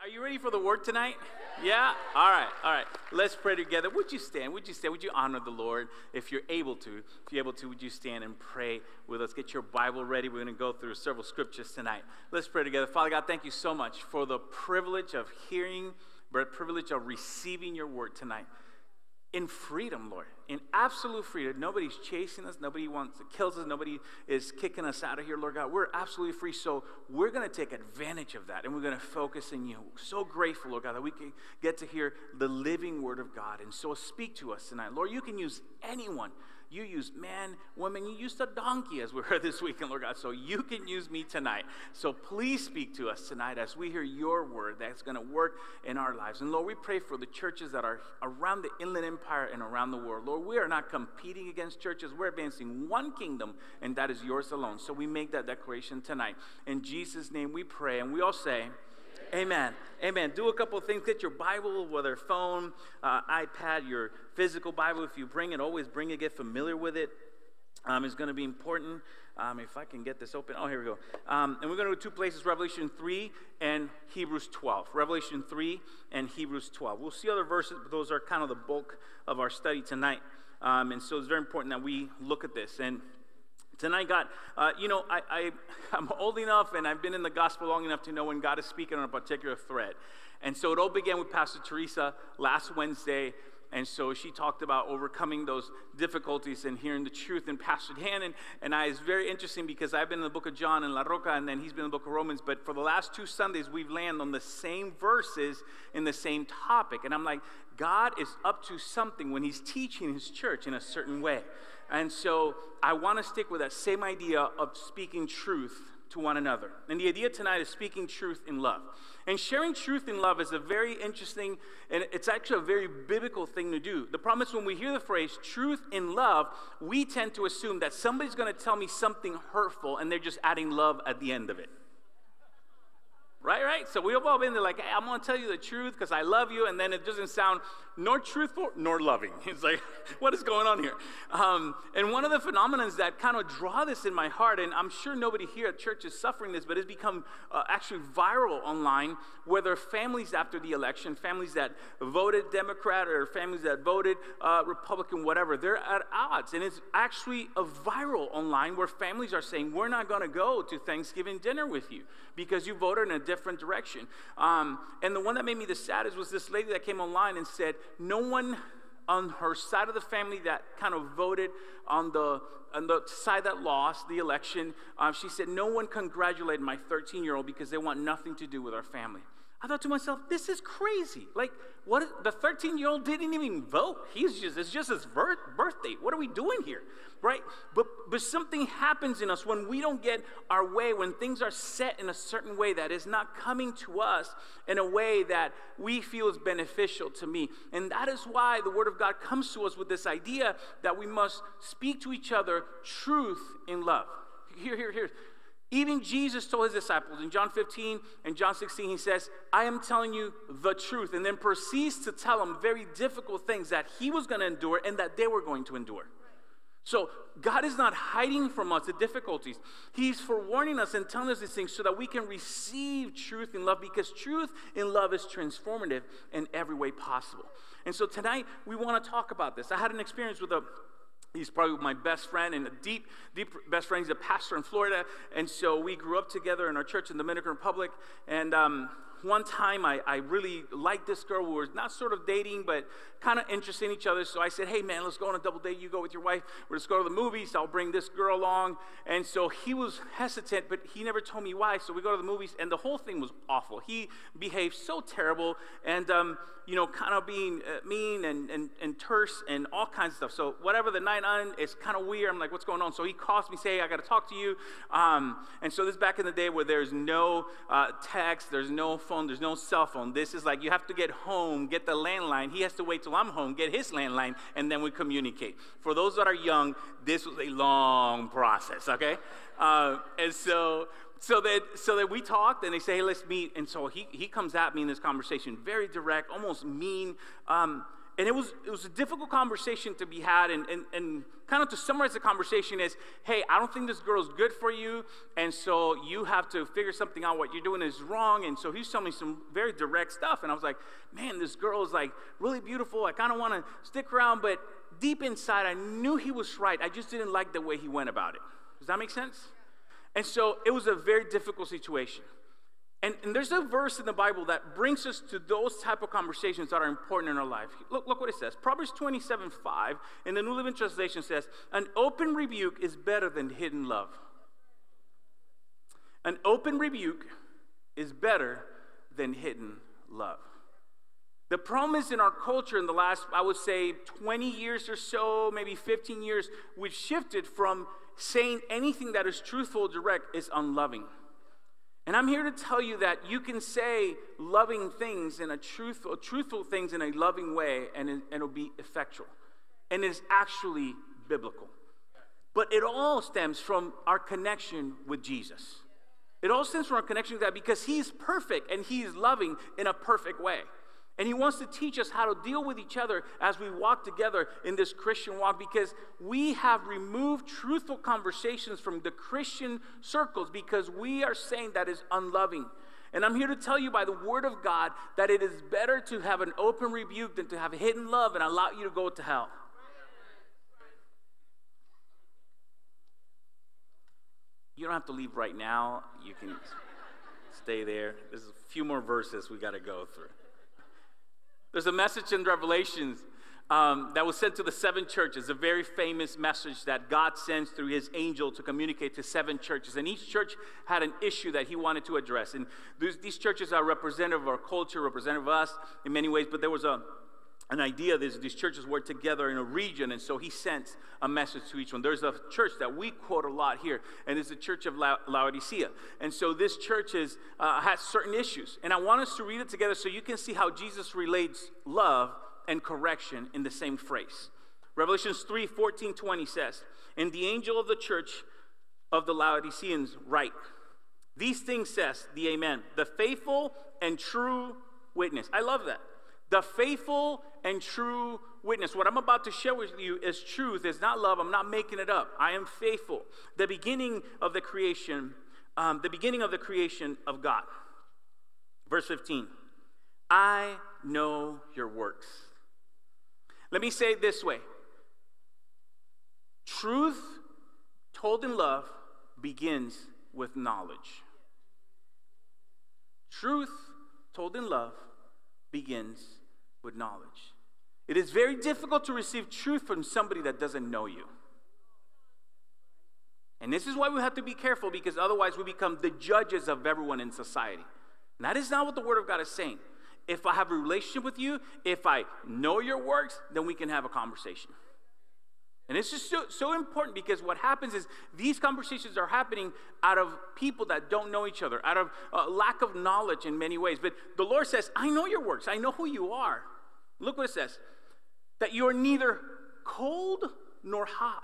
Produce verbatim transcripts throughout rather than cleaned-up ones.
Are you ready for the word tonight? Yeah? All right, all right. Let's pray together. Would you stand? Would you stand? Would you honor the Lord if you're able to? If you're able to, would you stand and pray with us? Get your Bible ready. We're going to go through several scriptures tonight. Let's pray together. Father God, thank you so much for the privilege of hearing, the privilege of receiving your word tonight. In freedom, Lord, in absolute freedom. Nobody's chasing us. Nobody wants to kill us. Nobody is kicking us out of here, Lord God. We're absolutely free, so we're going to take advantage of that, and we're going to focus in you. So grateful, Lord God, that we can get to hear the living word of God, and so speak to us tonight. Lord, you can use anyone. You use man, woman, you used a donkey, as we heard this weekend, Lord God, so you can use me tonight. So please speak to us tonight as we hear your word that's going to work in our lives. And Lord, we pray for the churches that are around the Inland Empire and around the world. Lord, we are not competing against churches. We're advancing one kingdom, and that is yours alone. So we make that declaration tonight. In Jesus' name we pray, and we all say, Amen. Amen. Do a couple of things. Get your Bible, whether phone, uh, iPad, your physical Bible. If you bring it, always bring it. Get familiar with it. Um, it's going to be important. Um, if I can get this open. Oh, here we go. Um, and we're going to go to two places, Revelation three and Hebrews twelve. Revelation three and Hebrews twelve. We'll see other verses, but those are kind of the bulk of our study tonight. Um, and so it's very important that we look at this. And tonight, God, uh, you know, I, I, I'm old enough and I've been in the gospel long enough to know when God is speaking on a particular thread. And so it all began with Pastor Teresa last Wednesday. And so she talked about overcoming those difficulties and hearing the truth. And Pastor Dan and, and I, is very interesting because I've been in the book of John and La Roca, and then he's been in the book of Romans. But for the last two Sundays, we've landed on the same verses in the same topic. And I'm like, God is up to something when he's teaching his church in a certain way. And so I want to stick with that same idea of speaking truth to one another. And the idea tonight is speaking truth in love. And sharing truth in love is a very interesting, and it's actually a very biblical thing to do. The problem is when we hear the phrase truth in love, we tend to assume that somebody's going to tell me something hurtful and they're just adding love at the end of it. Right, right? So we've all been there like, hey, I'm going to tell you the truth because I love you, and then it doesn't sound nor truthful nor loving. It's like, what is going on here? Um, and one of the phenomena that kind of draw this in my heart, and I'm sure nobody here at church is suffering this, but it's become uh, actually viral online, whether families after the election, families that voted Democrat or families that voted uh, Republican, whatever, they're at odds. And it's actually a viral online where families are saying, we're not going to go to Thanksgiving dinner with you because you voted in a different direction. Um, and the one that made me the saddest was this lady that came online and said, no one on her side of the family that kind of voted on the on the side that lost the election, uh, she said, no one congratulated my thirteen-year-old because they want nothing to do with our family. I thought to myself, this is crazy. Like, what? The thirteen-year-old didn't even vote. He's just, it's just his birth, birthday. What are we doing here, right? But but something happens in us when we don't get our way, when things are set in a certain way that is not coming to us in a way that we feel is beneficial to me. And that is why the Word of God comes to us with this idea that we must speak to each other truth in love. Here, here, here. Even Jesus told his disciples in John fifteen and John sixteen, he says, I am telling you the truth, and then proceeds to tell them very difficult things that he was going to endure and that they were going to endure. So God is not hiding from us the difficulties. He's forewarning us and telling us these things so that we can receive truth in love, because truth in love is transformative in every way possible. And so tonight we want to talk about this. I had an experience with a He's probably my best friend and a deep, deep best friend. He's a pastor in Florida. And so we grew up together in our church in the Dominican Republic. And um, one time I, I really liked this girl. We were not sort of dating, but kind of interested in each other. So I said, hey, man, let's go on a double date. You go with your wife. We're just go to the movies. I'll bring this girl along. And so he was hesitant, but he never told me why. So we go to the movies, and the whole thing was awful. He behaved so terrible and, um, you know, kind of being uh, mean and, and, and terse and all kinds of stuff. So whatever the night on, it's kind of weird. I'm like, what's going on? So he calls me, say, hey, I got to talk to you. Um, and so this is back in the day where there's no uh, text, there's no phone, there's no cell phone. This is like you have to get home, get the landline. He has to wait till I'm home, get his landline, and then we communicate. For those that are young, this was a long process, okay? Uh, and so... So that so that we talked, and they say, hey, let's meet. And so he, he comes at me in this conversation, very direct, almost mean. Um, and it was it was a difficult conversation to be had, and, and, and kind of to summarize the conversation is, hey, I don't think this girl is good for you, and so you have to figure something out. What you're doing is wrong. And so he's telling me some very direct stuff, and I was like, man, this girl is like really beautiful. I kind of want to stick around, but deep inside, I knew he was right. I just didn't like the way he went about it. Does that make sense? And so it was a very difficult situation. And, and there's a verse in the Bible that brings us to those type of conversations that are important in our life. Look, look what it says. Proverbs twenty-seven five in the New Living Translation says, an open rebuke is better than hidden love. An open rebuke is better than hidden love. The problem is in our culture in the last, I would say, twenty years or so, maybe fifteen years, we've shifted from saying anything that is truthful or direct is unloving. And I'm here to tell you that you can say loving things in a truthful, truthful things in a loving way, and, it, and it'll be effectual. And it's actually biblical. But it all stems from our connection with Jesus. It all stems from our connection with that because he's perfect and he's loving in a perfect way. And he wants to teach us how to deal with each other as we walk together in this Christian walk, because we have removed truthful conversations from the Christian circles because we are saying that is unloving. And I'm here to tell you by the word of God that it is better to have an open rebuke than to have hidden love and allow you to go to hell. You don't have to leave right now. You can stay there. There's a few more verses we got to go through. There's a message in Revelations um, that was sent to the seven churches, a very famous message that God sends through his angel to communicate to seven churches. And each church had an issue that he wanted to address. And these, these churches are representative of our culture, representative of us in many ways, but there was a an idea that these churches were together in a region, and so he sent a message to each one. There's a church that we quote a lot here, and it's the church of La- Laodicea. And so this church is, uh, has certain issues, and I want us to read it together so you can see how Jesus relates love and correction in the same phrase. Revelations three, fourteen, twenty says, and the angel of the church of the Laodiceans write, these things says the Amen, the faithful and true witness. I love that. The faithful and true witness. What I'm about to share with you is truth. It's not love. I'm not making it up. I am faithful. The beginning of the creation, um, the beginning of the creation of God. Verse fifteen. I know your works. Let me say it this way. Truth told in love begins with knowledge. Truth told in love begins with knowledge. It is very difficult to receive truth from somebody that doesn't know you. And this is why we have to be careful, because otherwise we become the judges of everyone in society. And that is not what the Word of God is saying. If I have a relationship with you, if I know your works, then we can have a conversation. And it's just so, so important, because what happens is these conversations are happening out of people that don't know each other, out of uh, lack of knowledge in many ways. But the Lord says, I know your works. I know who you are. Look what it says. That you are neither cold nor hot.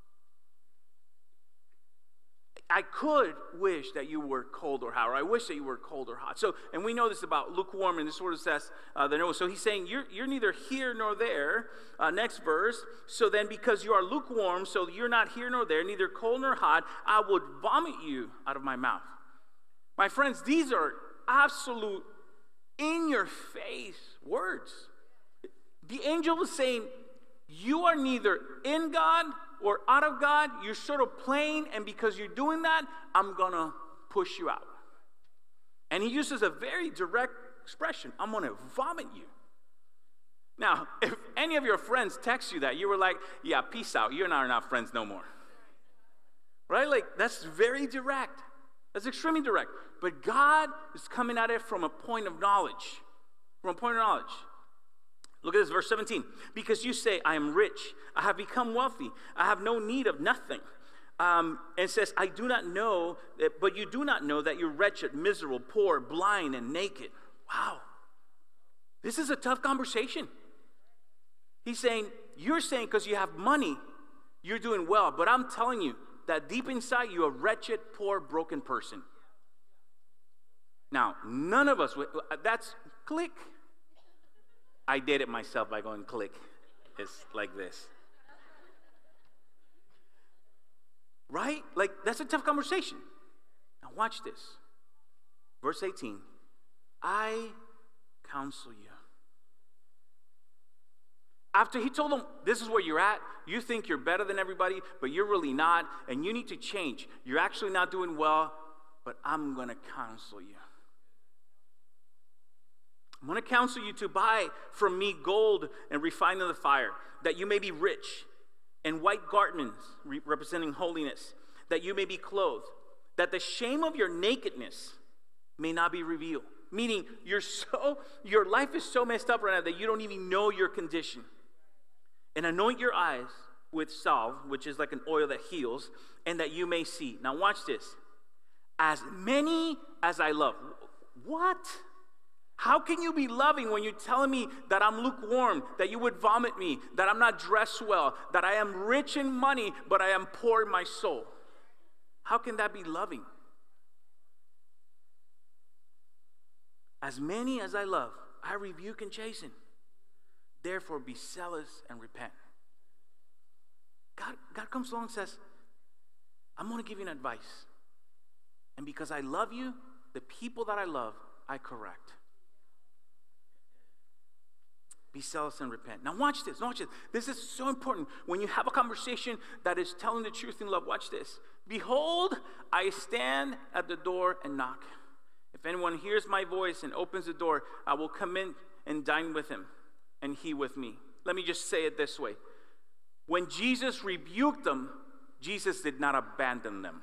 I could wish that you were cold or hot, or I wish that you were cold or hot. So, and we know this about lukewarm, and this sort of says uh, the Noah. So he's saying you're you're neither here nor there. Uh, next verse. So then, because you are lukewarm, so you're not here nor there, neither cold nor hot, I would vomit you out of my mouth. My friends, these are absolute, in-your-face words. The angel was saying, you are neither in God or out of God. You're sort of playing, and because you're doing that, I'm going to push you out. And he uses a very direct expression. I'm going to vomit you. Now, if any of your friends text you that, you were like, yeah, peace out. You're not, not friends no more. Right? Like, that's very direct. That's extremely direct. But God is coming at it from a point of knowledge. From a point of knowledge. Look at this, verse seventeen. Because you say, I am rich, I have become wealthy, I have no need of nothing. Um, and it says, I do not know, that, but you do not know that you're wretched, miserable, poor, blind, and naked. Wow. This is a tough conversation. He's saying, you're saying because you have money, you're doing well. But I'm telling you that deep inside, you're a wretched, poor, broken person. Now, none of us, that's click. I did it myself by going click. It's like this. Right? Like, that's a tough conversation. Now watch this. Verse eighteen. I counsel you. After he told them, this is where you're at, you think you're better than everybody, but you're really not, and you need to change. You're actually not doing well, but I'm going to counsel you. I'm going to counsel you to buy from me gold and refined in the fire, that you may be rich, and white garments re- representing holiness, that you may be clothed, that the shame of your nakedness may not be revealed. Meaning, you're so, your life is so messed up right now that you don't even know your condition. And anoint your eyes with salve, which is like an oil that heals, and that you may see. Now watch this. As many as I love. What? How can you be loving when you're telling me that I'm lukewarm, that you would vomit me, that I'm not dressed well, that I am rich in money, but I am poor in my soul? How can that be loving? As many as I love, I rebuke and chasten. Therefore, be zealous and repent. God, God comes along and says, I'm going to give you an advice. And because I love you, the people that I love, I correct. Be zealous and repent. Now watch this, watch this. This is so important. When you have a conversation that is telling the truth in love, watch this. Behold, I stand at the door and knock. If anyone hears my voice and opens the door, I will come in and dine with him, and he with me. Let me just say it this way. When Jesus rebuked them, Jesus did not abandon them.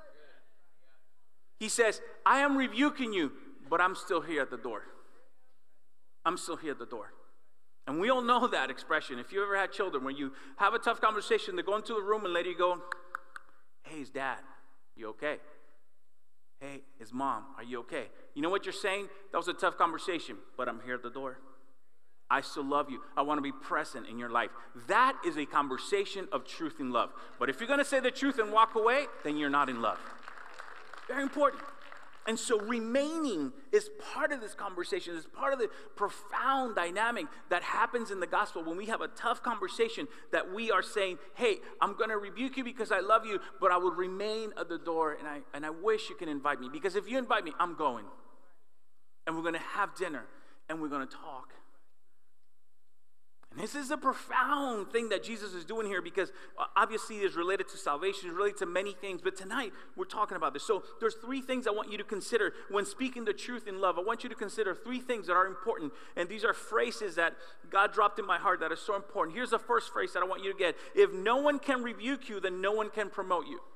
He says, I am rebuking you, but I'm still here at the door. I'm still here at the door. And we all know that expression. If you ever had children, when you have a tough conversation, they go into the room and let you go, hey, is dad, you okay? Hey, is mom, are you okay? You know what you're saying? That was a tough conversation, but I'm here at the door. I still love you. I want to be present in your life. That is a conversation of truth and love. But if you're going to say the truth and walk away, then you're not in love. Very important. And so remaining is part of this conversation. It's part of the profound dynamic that happens in the gospel when we have a tough conversation that we are saying, hey, I'm going to rebuke you because I love you, but I will remain at the door, and I, and I wish you can invite me. Because if you invite me, I'm going. And we're going to have dinner, and we're going to talk. And this is a profound thing that Jesus is doing here, because obviously it's related to salvation, it's related to many things, but tonight we're talking about this. So there's three things I want you to consider when speaking the truth in love. I want you to consider three things that are important, and these are phrases that God dropped in my heart that are so important. Here's the first phrase that I want you to get. If no one can rebuke you, then no one can promote you.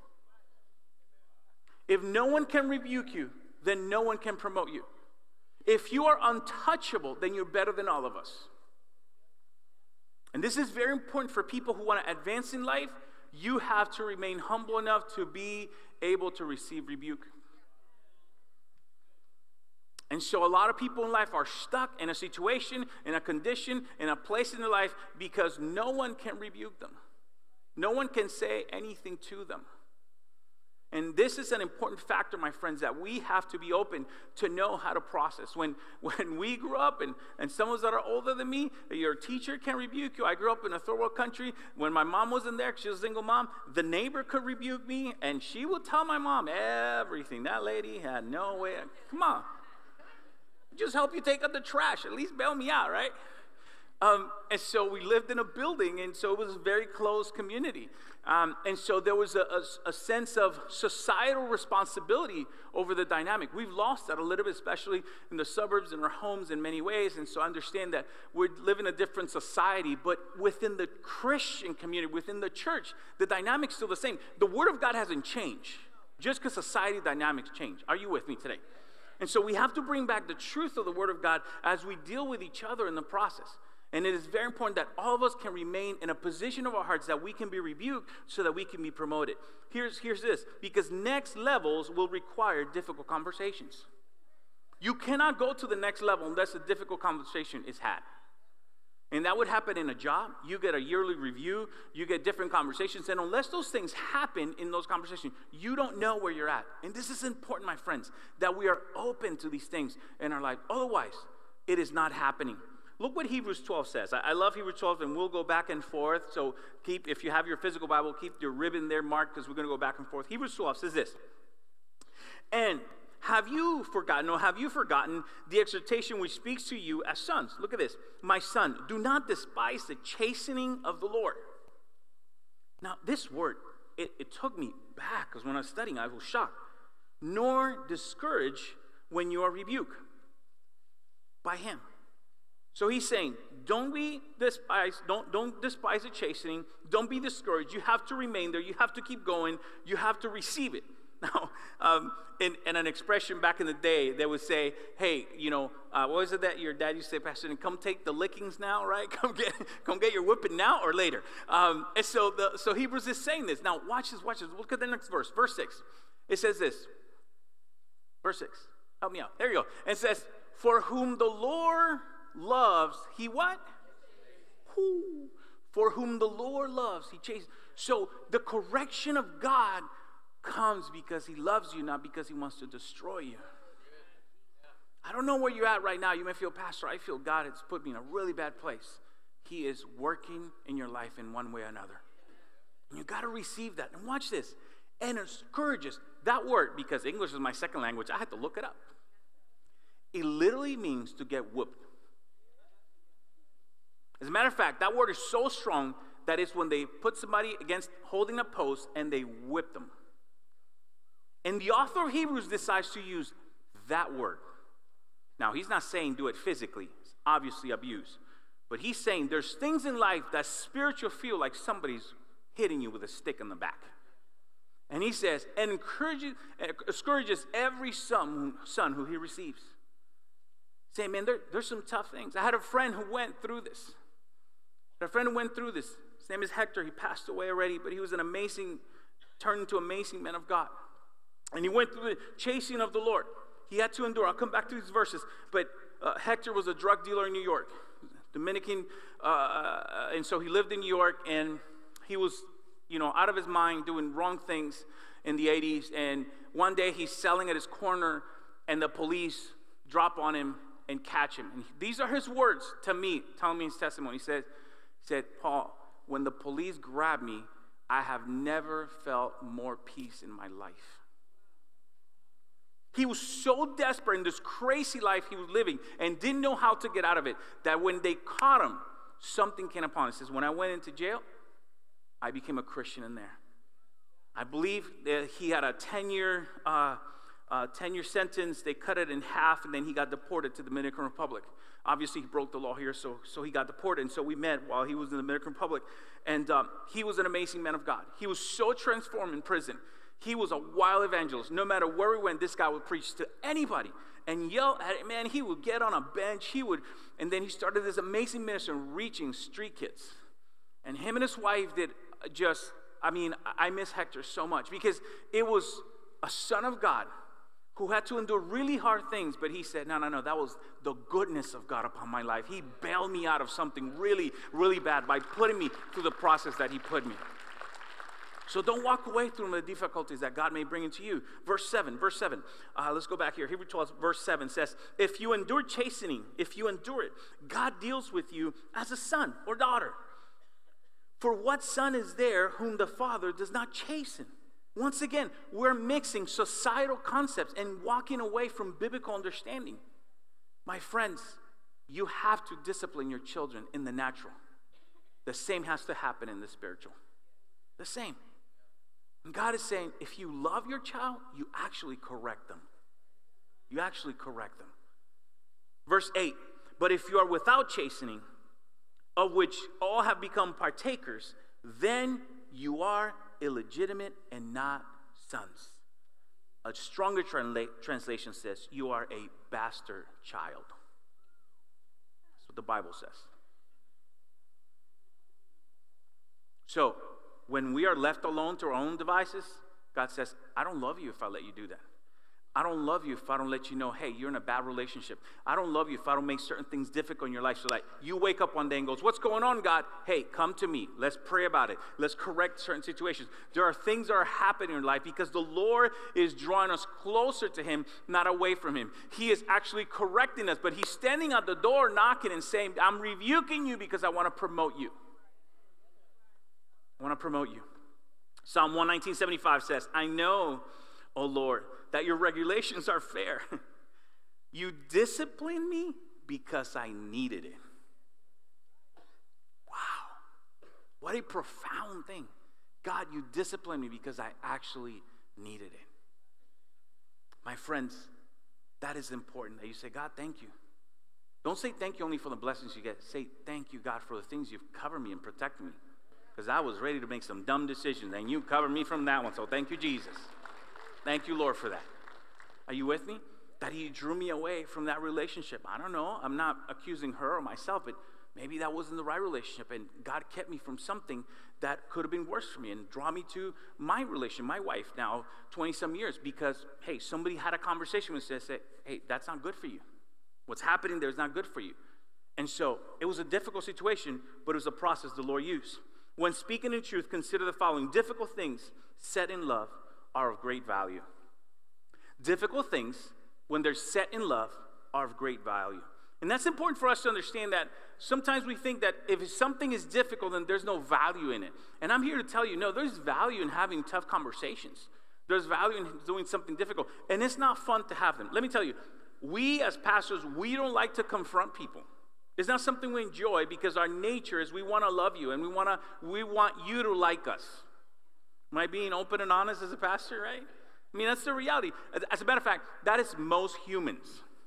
If no one can rebuke you, then no one can promote you. If you are untouchable, then you're better than all of us. And this is very important for people who want to advance in life. You have to remain humble enough to be able to receive rebuke. And so a lot of people in life are stuck in a situation, in a condition, in a place in their life because no one can rebuke them. No one can say anything to them. And this is an important factor, my friends, that we have to be open to know how to process. When, when we grew up, and, and some of us that are older than me, your teacher can rebuke you. I grew up in a third world country. When my mom wasn't there, she was a single mom, the neighbor could rebuke me, and she would tell my mom everything. That lady had no way. Come on. Just help you take out the trash. At least bail me out, right? Um, and so we lived in a building, and so it was a very close community. Um, and so there was a, a, a sense of societal responsibility over the dynamic. We've lost that a little bit, especially in the suburbs and our homes in many ways. And so I understand that we live in a different society, but within the Christian community, within the church, the dynamic's still the same. The Word of God hasn't changed just because society dynamics change. Are you with me today? And so we have to bring back the truth of the Word of God as we deal with each other in the process. And it is very important that all of us can remain in a position of our hearts that we can be rebuked so that we can be promoted. Here's, here's this. Because next levels will require difficult conversations. You cannot go to the next level unless a difficult conversation is had. And that would happen in a job. You get a yearly review. You get different conversations. And unless those things happen in those conversations, you don't know where you're at. And this is important, my friends, that we are open to these things in our life. Otherwise, it is not happening. Look what Hebrews twelve says. I, I love Hebrews twelve, and we'll go back and forth. So keep, if you have your physical Bible, keep your ribbon there marked because we're going to go back and forth. Hebrews twelve says this. And have you forgotten, or have you forgotten the exhortation which speaks to you as sons? Look at this. My son, do not despise the chastening of the Lord. Now, this word, it, it took me back, because when I was studying, I was shocked. Nor discourage when you are rebuked by him. So he's saying, don't be despised, don't, don't despise the chastening, don't be discouraged. You have to remain there, you have to keep going, you have to receive it. Now, um, in, in an expression back in the day, they would say, hey, you know, uh, what was it that your dad used to say, Pastor, come take the lickings now, right? Come get come get your whipping now or later. Um, and so, the, so Hebrews is saying this. Now, watch this, watch this. Look at the next verse, verse six. It says this, verse six. Help me out. There you go. It says, for whom the Lord loves, he what? Who? For whom the Lord loves, he chases. So the correction of God comes because he loves you, not because he wants to destroy you. I don't know where you're at right now. You may feel, Pastor, I feel God has put me in a really bad place. He is working in your life in one way or another. And you got to receive that. And watch this. And encourages. That word, because English is my second language, I had to look it up. It literally means to get whooped. As a matter of fact, that word is so strong that it's when they put somebody against holding a post and they whip them. And the author of Hebrews decides to use that word. Now, he's not saying do it physically. It's obviously abuse. But he's saying there's things in life that spiritual feel like somebody's hitting you with a stick in the back. And he says, and encourages, encourages every son, son who he receives. Saying, man, there, there's some tough things. I had a friend who went through this. I had a friend who went through this. His name is Hector. He passed away already, but he was an amazing, turned into an amazing man of God. And he went through the chasing of the Lord. He had to endure. I'll come back to these verses. But uh, Hector was a drug dealer in New York, Dominican, uh, and so he lived in New York, and he was, you know, out of his mind doing wrong things in the eighties. And one day he's selling at his corner, and the police drop on him and catch him. And these are his words to me, telling me his testimony. He said, he said, Paul, when the police grabbed me, I have never felt more peace in my life. He was so desperate in this crazy life he was living and didn't know how to get out of it that when they caught him, something came upon him. He says, when I went into jail, I became a Christian in there. I believe that he had a ten-year uh, uh, ten-year sentence. They cut it in half, and then he got deported to the Dominican Republic. Obviously, he broke the law here, so, so he got deported. And so we met while he was in the Dominican Republic. And um, he was an amazing man of God. He was so transformed in prison. He was a wild evangelist. No matter where he went, this guy would preach to anybody and yell at it. Man, he would get on a bench. He would, and then he started this amazing ministry reaching street kids. And him and his wife did just, I mean, I miss Hector so much because it was a son of God who had to endure really hard things, but he said, no, no, no, that was the goodness of God upon my life. He bailed me out of something really, really bad by putting me through the process that he put me. So don't walk away through the difficulties that God may bring into you. Verse seven, verse seven. Uh, let's go back here. Hebrews twelve, verse seven says, if you endure chastening, if you endure it, God deals with you as a son or daughter. For what son is there whom the father does not chasten? Once again, we're mixing societal concepts and walking away from biblical understanding. My friends, you have to discipline your children in the natural. The same has to happen in the spiritual. The same. And God is saying, if you love your child, you actually correct them. You actually correct them. Verse eight, but if you are without chastening, of which all have become partakers, then you are illegitimate and not sons. A stronger transla- translation says, you are a bastard child. That's what the Bible says. So, when we are left alone to our own devices, God says, I don't love you if I let you do that. I don't love you if I don't let you know, hey, you're in a bad relationship. I don't love you if I don't make certain things difficult in your life. So like you wake up one day and goes, what's going on, God? Hey, come to me. Let's pray about it. Let's correct certain situations. There are things that are happening in life because the Lord is drawing us closer to him, not away from him. He is actually correcting us, but he's standing at the door knocking and saying, I'm rebuking you because I want to promote you. I want to promote you. Psalm one nineteen seventy-five says, I know, O Lord, that your regulations are fair. You discipline me because I needed it. Wow. What a profound thing. God, you discipline me because I actually needed it. My friends, that is important that you say, God, thank you. Don't say thank you only for the blessings you get. Say thank you, God, for the things you've covered me and protected me. Because I was ready to make some dumb decisions, and you covered me from that one, so thank you, Jesus. Thank you, Lord, for that. Are you with me? That he drew me away from that relationship. I don't know. I'm not accusing her or myself, but maybe that wasn't the right relationship, and God kept me from something that could have been worse for me and draw me to my relation, my wife now, twenty-some years, because, hey, somebody had a conversation with us and said, hey, that's not good for you. What's happening there is not good for you. And so it was a difficult situation, but it was a process the Lord used. When speaking in truth, consider the following. Difficult things said in love are of great value. Difficult things, when they're set in love, are of great value. And that's important for us to understand that sometimes we think that if something is difficult, then there's no value in it. And I'm here to tell you, no, there's value in having tough conversations. There's value in doing something difficult. And it's not fun to have them. Let me tell you, we as pastors, we don't like to confront people. It's not something we enjoy because our nature is we want to love you and we want to we want you to like us. Am I being open and honest as a pastor, right? I mean, that's the reality. As a matter of fact, that is most humans.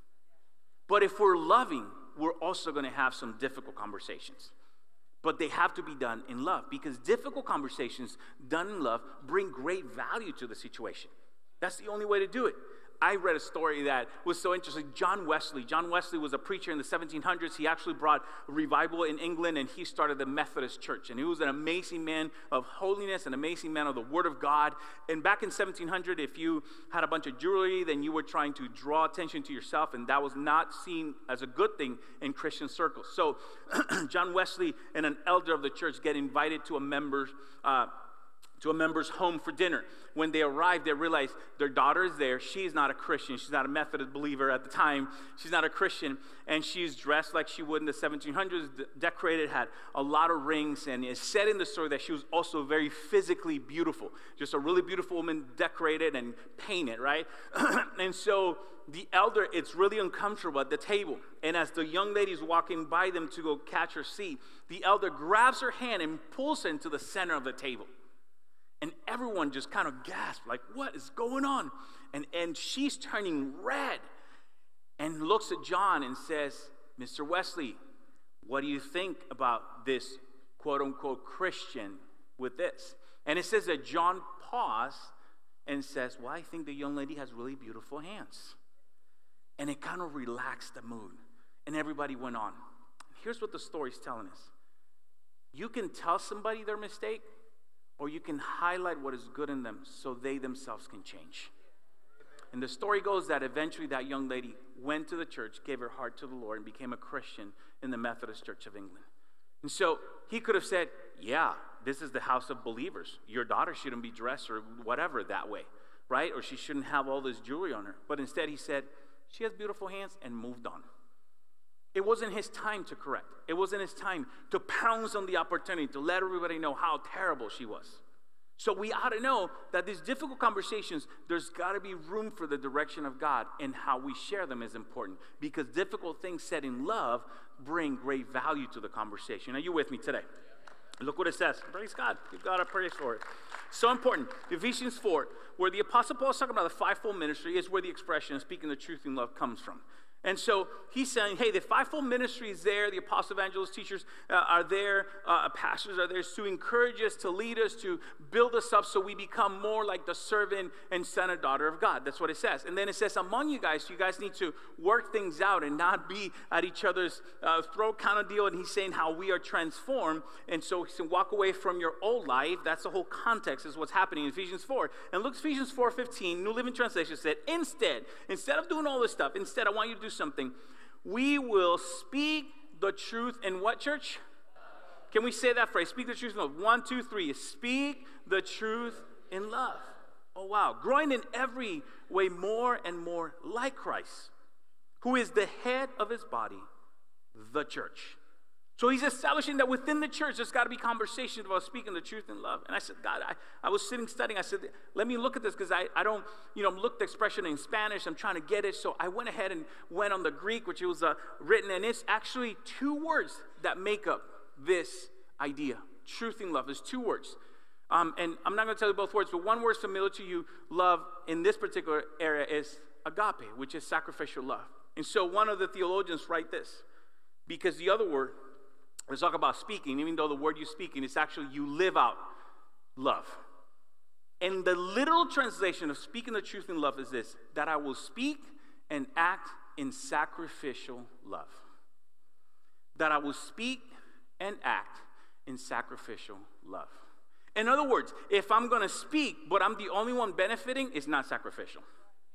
But if we're loving, we're also going to have some difficult conversations. But they have to be done in love because difficult conversations done in love bring great value to the situation. That's the only way to do it. I read a story that was so interesting. John Wesley. John Wesley was a preacher in the seventeen hundreds. He actually brought revival in England, and he started the Methodist Church. And he was an amazing man of holiness, an amazing man of the Word of God. And back in seventeen hundred, if you had a bunch of jewelry, then you were trying to draw attention to yourself, and that was not seen as a good thing in Christian circles. So John Wesley and an elder of the church get invited to a member's uh, to a member's home for dinner. When they arrive, they realize their daughter is there. She's not a Christian. She's not a Methodist believer at the time. She's not a Christian, and she's dressed like she would in the seventeen hundreds, decorated, had a lot of rings, and it's said in the story that she was also very physically beautiful. Just a really beautiful woman, decorated and painted, right? And so the elder, it's really uncomfortable at the table. And as the young lady's walking by them to go catch her seat, the elder grabs her hand and pulls her into the center of the table. And everyone just kind of gasped, like, what is going on? And, and she's turning red and looks at John and says, Mister Wesley, what do you think about this quote-unquote Christian with this? And it says that John paused and says, well, I think the young lady has really beautiful hands. And it kind of relaxed the mood. And everybody went on. Here's what the story's telling us. You can tell somebody their mistake, or you can highlight what is good in them so they themselves can change. And the story goes that eventually that young lady went to the church, gave her heart to the Lord, and became a Christian in the Methodist Church of England. And so he could have said, yeah, this is the house of believers. Your daughter shouldn't be dressed or whatever that way, right? Or she shouldn't have all this jewelry on her. But instead he said, she has beautiful hands, and moved on. It wasn't his time to correct. It wasn't his time to pounce on the opportunity to let everybody know how terrible she was. So we ought to know that these difficult conversations, there's got to be room for the direction of God, and how we share them is important, because difficult things said in love bring great value to the conversation. Are you with me today? Look what it says. Praise God. Give God a praise for it. So important. Ephesians four, where the Apostle Paul is talking about the fivefold ministry, is where the expression of speaking the truth in love comes from. And so he's saying, hey, the fivefold ministry is there. The apostle, evangelists, teachers uh, are there. Uh, pastors are there to encourage us, to lead us, to build us up so we become more like the servant and son or daughter of God. That's what it says. And then it says, among you guys, you guys need to work things out and not be at each other's uh, throat kind of deal. And he's saying how we are transformed. And so he said, walk away from your old life. That's the whole context is what's happening in Ephesians four. And look, Ephesians four fifteen, New Living Translation said, instead, instead of doing all this stuff, instead I want you to do something. We will speak the truth in what, church? Can we say that phrase? Speak the truth in love. One, two, three. Speak the truth in love. Oh, wow. Growing in every way more and more like Christ, who is the head of his body, the church. So he's establishing that within the church, there's got to be conversation about speaking the truth in love. And I said, God, I, I was sitting studying. I said, let me look at this because I, I don't, you know, look the expression in Spanish. I'm trying to get it. So I went ahead and went on the Greek, which was uh, written. And it's actually two words that make up this idea. Truth in love. There's two words. Um, and I'm not going to tell you both words, but one word familiar to you, love, in this particular area is agape, which is sacrificial love. And so one of the theologians write this, because the other word, let's talk about speaking, even though the word you're speaking is actually you live out love. And the literal translation of speaking the truth in love is this, that I will speak and act in sacrificial love. That I will speak and act in sacrificial love. In other words, if I'm going to speak, but I'm the only one benefiting, it's not sacrificial.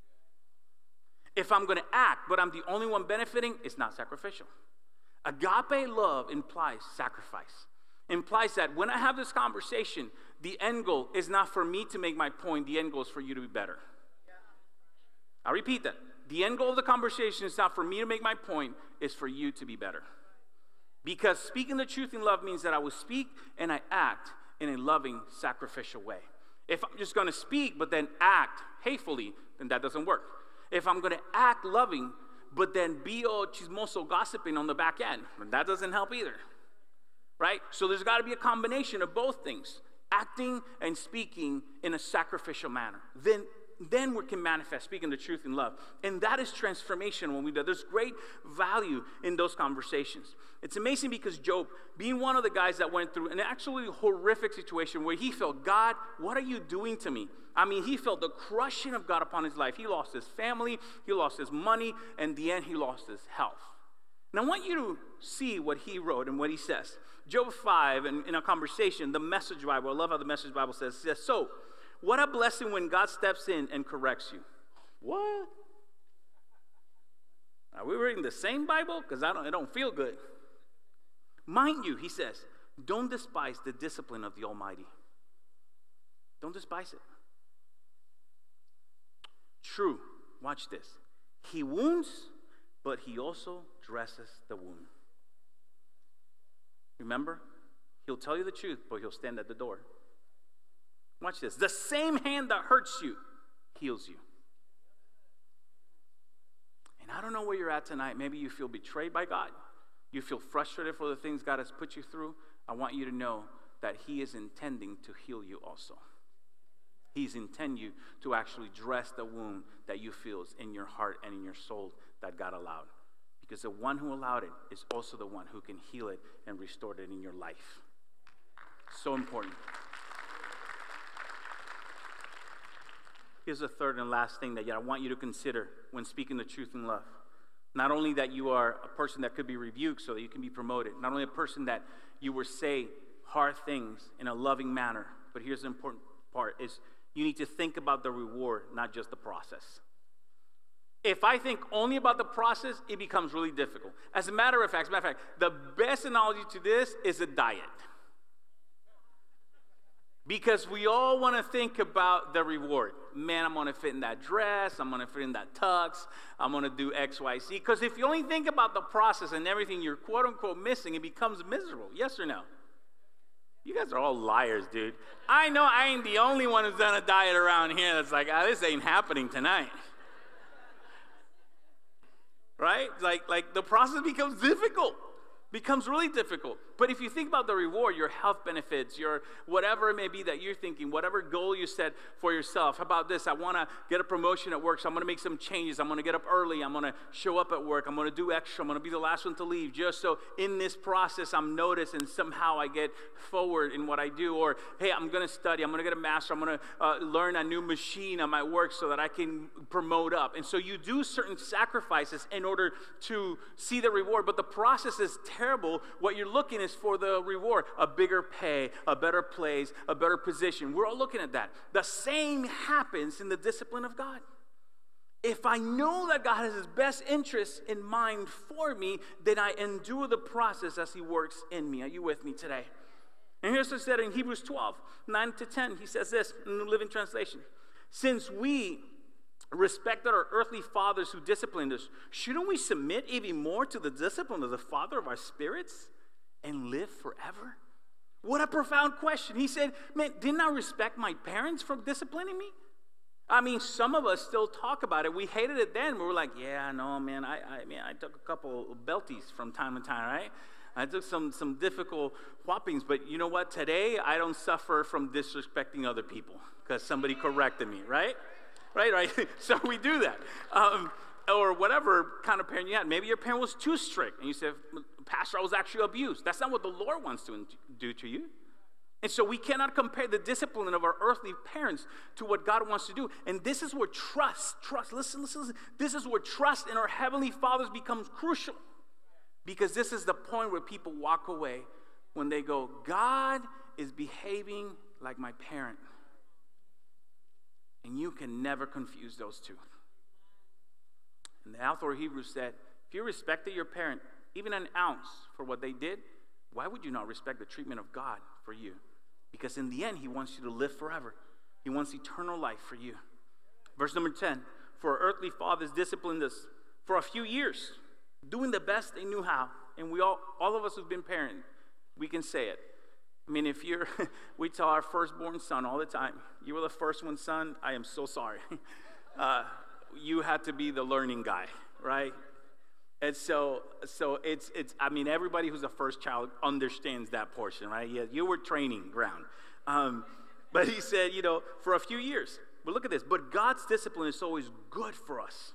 If I'm going to act, but I'm the only one benefiting, it's not sacrificial. Agape love implies sacrifice. Implies that when I have this conversation, the end goal is not for me to make my point. The end goal is for you to be better. I'll repeat that. The end goal of the conversation is not for me to make my point. It's for you to be better. Because speaking the truth in love means that I will speak and I act in a loving, sacrificial way. If I'm just going to speak but then act hatefully, then that doesn't work. If I'm going to act loving but then be all chismoso gossiping on the back end, that doesn't help either, right? So there's got to be a combination of both things, acting and speaking in a sacrificial manner. Then, then we can manifest speaking the truth in love. And that is transformation when we do. There's great value in those conversations. It's amazing because Job, being one of the guys that went through an actually horrific situation where he felt, God, what are you doing to me? I mean, he felt the crushing of God upon his life. He lost his family, he lost his money, and in the end, he lost his health. And I want you to see what he wrote and what he says. Job five, in, in a conversation, the Message Bible, I love how the Message Bible says, says, so, what a blessing when God steps in and corrects you. What? Are we reading the same Bible? Because I don't, it don't feel good. Mind you, he says, don't despise the discipline of the Almighty. Don't despise it. True, watch this. He wounds, but he also dresses the wound. Remember? He'll tell you the truth, but he'll stand at the door. Watch this. The same hand that hurts you heals you. And I don't know where you're at tonight. Maybe you feel betrayed by God. You feel frustrated for the things God has put you through. I want you to know that he is intending to heal you also. He's intending you to actually dress the wound that you feel is in your heart and in your soul that God allowed. Because the one who allowed it is also the one who can heal it and restore it in your life. So important. Here's the third and last thing that I want you to consider when speaking the truth in love. Not only that you are a person that could be rebuked so that you can be promoted. Not only a person that you will say hard things in a loving manner. But here's the important part is you need to think about the reward, not just the process. If I think only about the process, it becomes really difficult. As a matter of fact, as a matter of fact, the best analogy to this is a diet. Because we all want to think about the reward. Man, I'm going to fit in that dress. I'm going to fit in that tux. I'm going to do X, Y, Z. Because if you only think about the process and everything you're quote-unquote missing, it becomes miserable. Yes or no? You guys are all liars, dude. I know I ain't the only one who's done a diet around here that's like, ah, this ain't happening tonight. Right? Like, like the process becomes difficult. becomes really difficult. But if you think about the reward, your health benefits, your whatever it may be that you're thinking, whatever goal you set for yourself. How about this? I want to get a promotion at work, so I'm going to make some changes. I'm going to get up early. I'm going to show up at work. I'm going to do extra. I'm going to be the last one to leave, just so in this process I'm noticed and somehow I get forward in what I do. Or, hey, I'm going to study. I'm going to get a master. I'm going to uh, learn a new machine at my work so that I can promote up. And so you do certain sacrifices in order to see the reward, but the process is terrible. What you're looking is for the reward, a bigger pay, a better place, a better position. We're all looking at that. The same happens in the discipline of God. If I know that God has his best interests in mind for me, then I endure the process as he works in me. Are you with me today? And here's what it said in Hebrews twelve, nine to ten. He says this in the New Living Translation. Since we respected our earthly fathers who disciplined us, shouldn't we submit even more to the discipline of the Father of our spirits and live forever? What a profound question. He said, man, didn't I respect my parents for disciplining me? I mean, some of us still talk about it. We hated it then. We were like, yeah, no, man, I, I, man, I took a couple of belties from time to time, right? I took some, some difficult whoppings, but you know what? Today, I don't suffer from disrespecting other people because somebody corrected me, right? Right, right. So we do that. Um, or whatever kind of parent you had. Maybe your parent was too strict, and you said, Pastor, I was actually abused. That's not what the Lord wants to do to you. And so we cannot compare the discipline of our earthly parents to what God wants to do. And this is where trust, trust, listen, listen, listen. This is where trust in our Heavenly Fathers becomes crucial. Because this is the point where people walk away when they go, God is behaving like my parent. And you can never confuse those two. And the author of Hebrews said, if you respected your parent, even an ounce for what they did, why would you not respect the treatment of God for you? Because in the end, he wants you to live forever. He wants eternal life for you. Verse number ten, for our earthly fathers disciplined us for a few years, doing the best they knew how. And we all, all of us who've been parents, we can say it. I mean, if you're, we tell our firstborn son all the time, you were the first one, son, I am so sorry. Uh, you had to be the learning guy, right? And so, so it's, it's. I mean, everybody who's a first child understands that portion, right? Yeah, you were training ground. Um, but he said, you know, for a few years. But look at this. But God's discipline is always good for us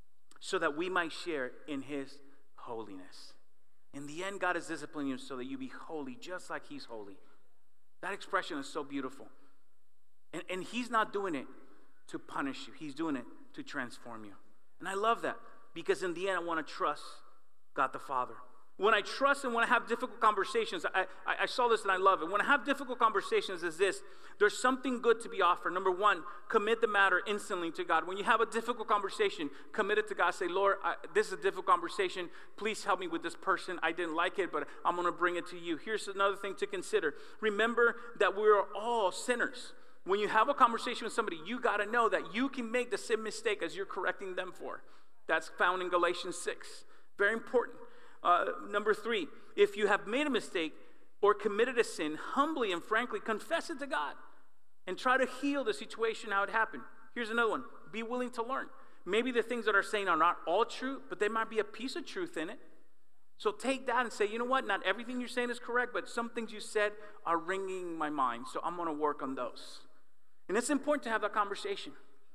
so that we might share in his holiness. In the end, God is disciplining you so that you be holy just like he's holy. That expression is so beautiful. And, and he's not doing it to punish you. He's doing it to transform you. And I love that because in the end, I want to trust God the Father. When I trust and when I have difficult conversations, I, I, I saw this and I love it. When I have difficult conversations is this, there's something good to be offered. Number one, commit the matter instantly to God. When you have a difficult conversation, commit it to God. Say, Lord, I, this is a difficult conversation. Please help me with this person. I didn't like it, but I'm going to bring it to you. Here's another thing to consider. Remember that we're all sinners. When you have a conversation with somebody, you got to know that you can make the same mistake as you're correcting them for. That's found in Galatians six. Very important. Uh, number three, if you have made a mistake or committed a sin, humbly and frankly confess it to God and try to heal the situation how it happened. Here's another one. Be willing to learn. Maybe the things that are saying are not all true, but there might be a piece of truth in it. So take that and say, you know what? Not everything you're saying is correct, but some things you said are ringing my mind, so I'm going to work on those. And it's important to have that conversation.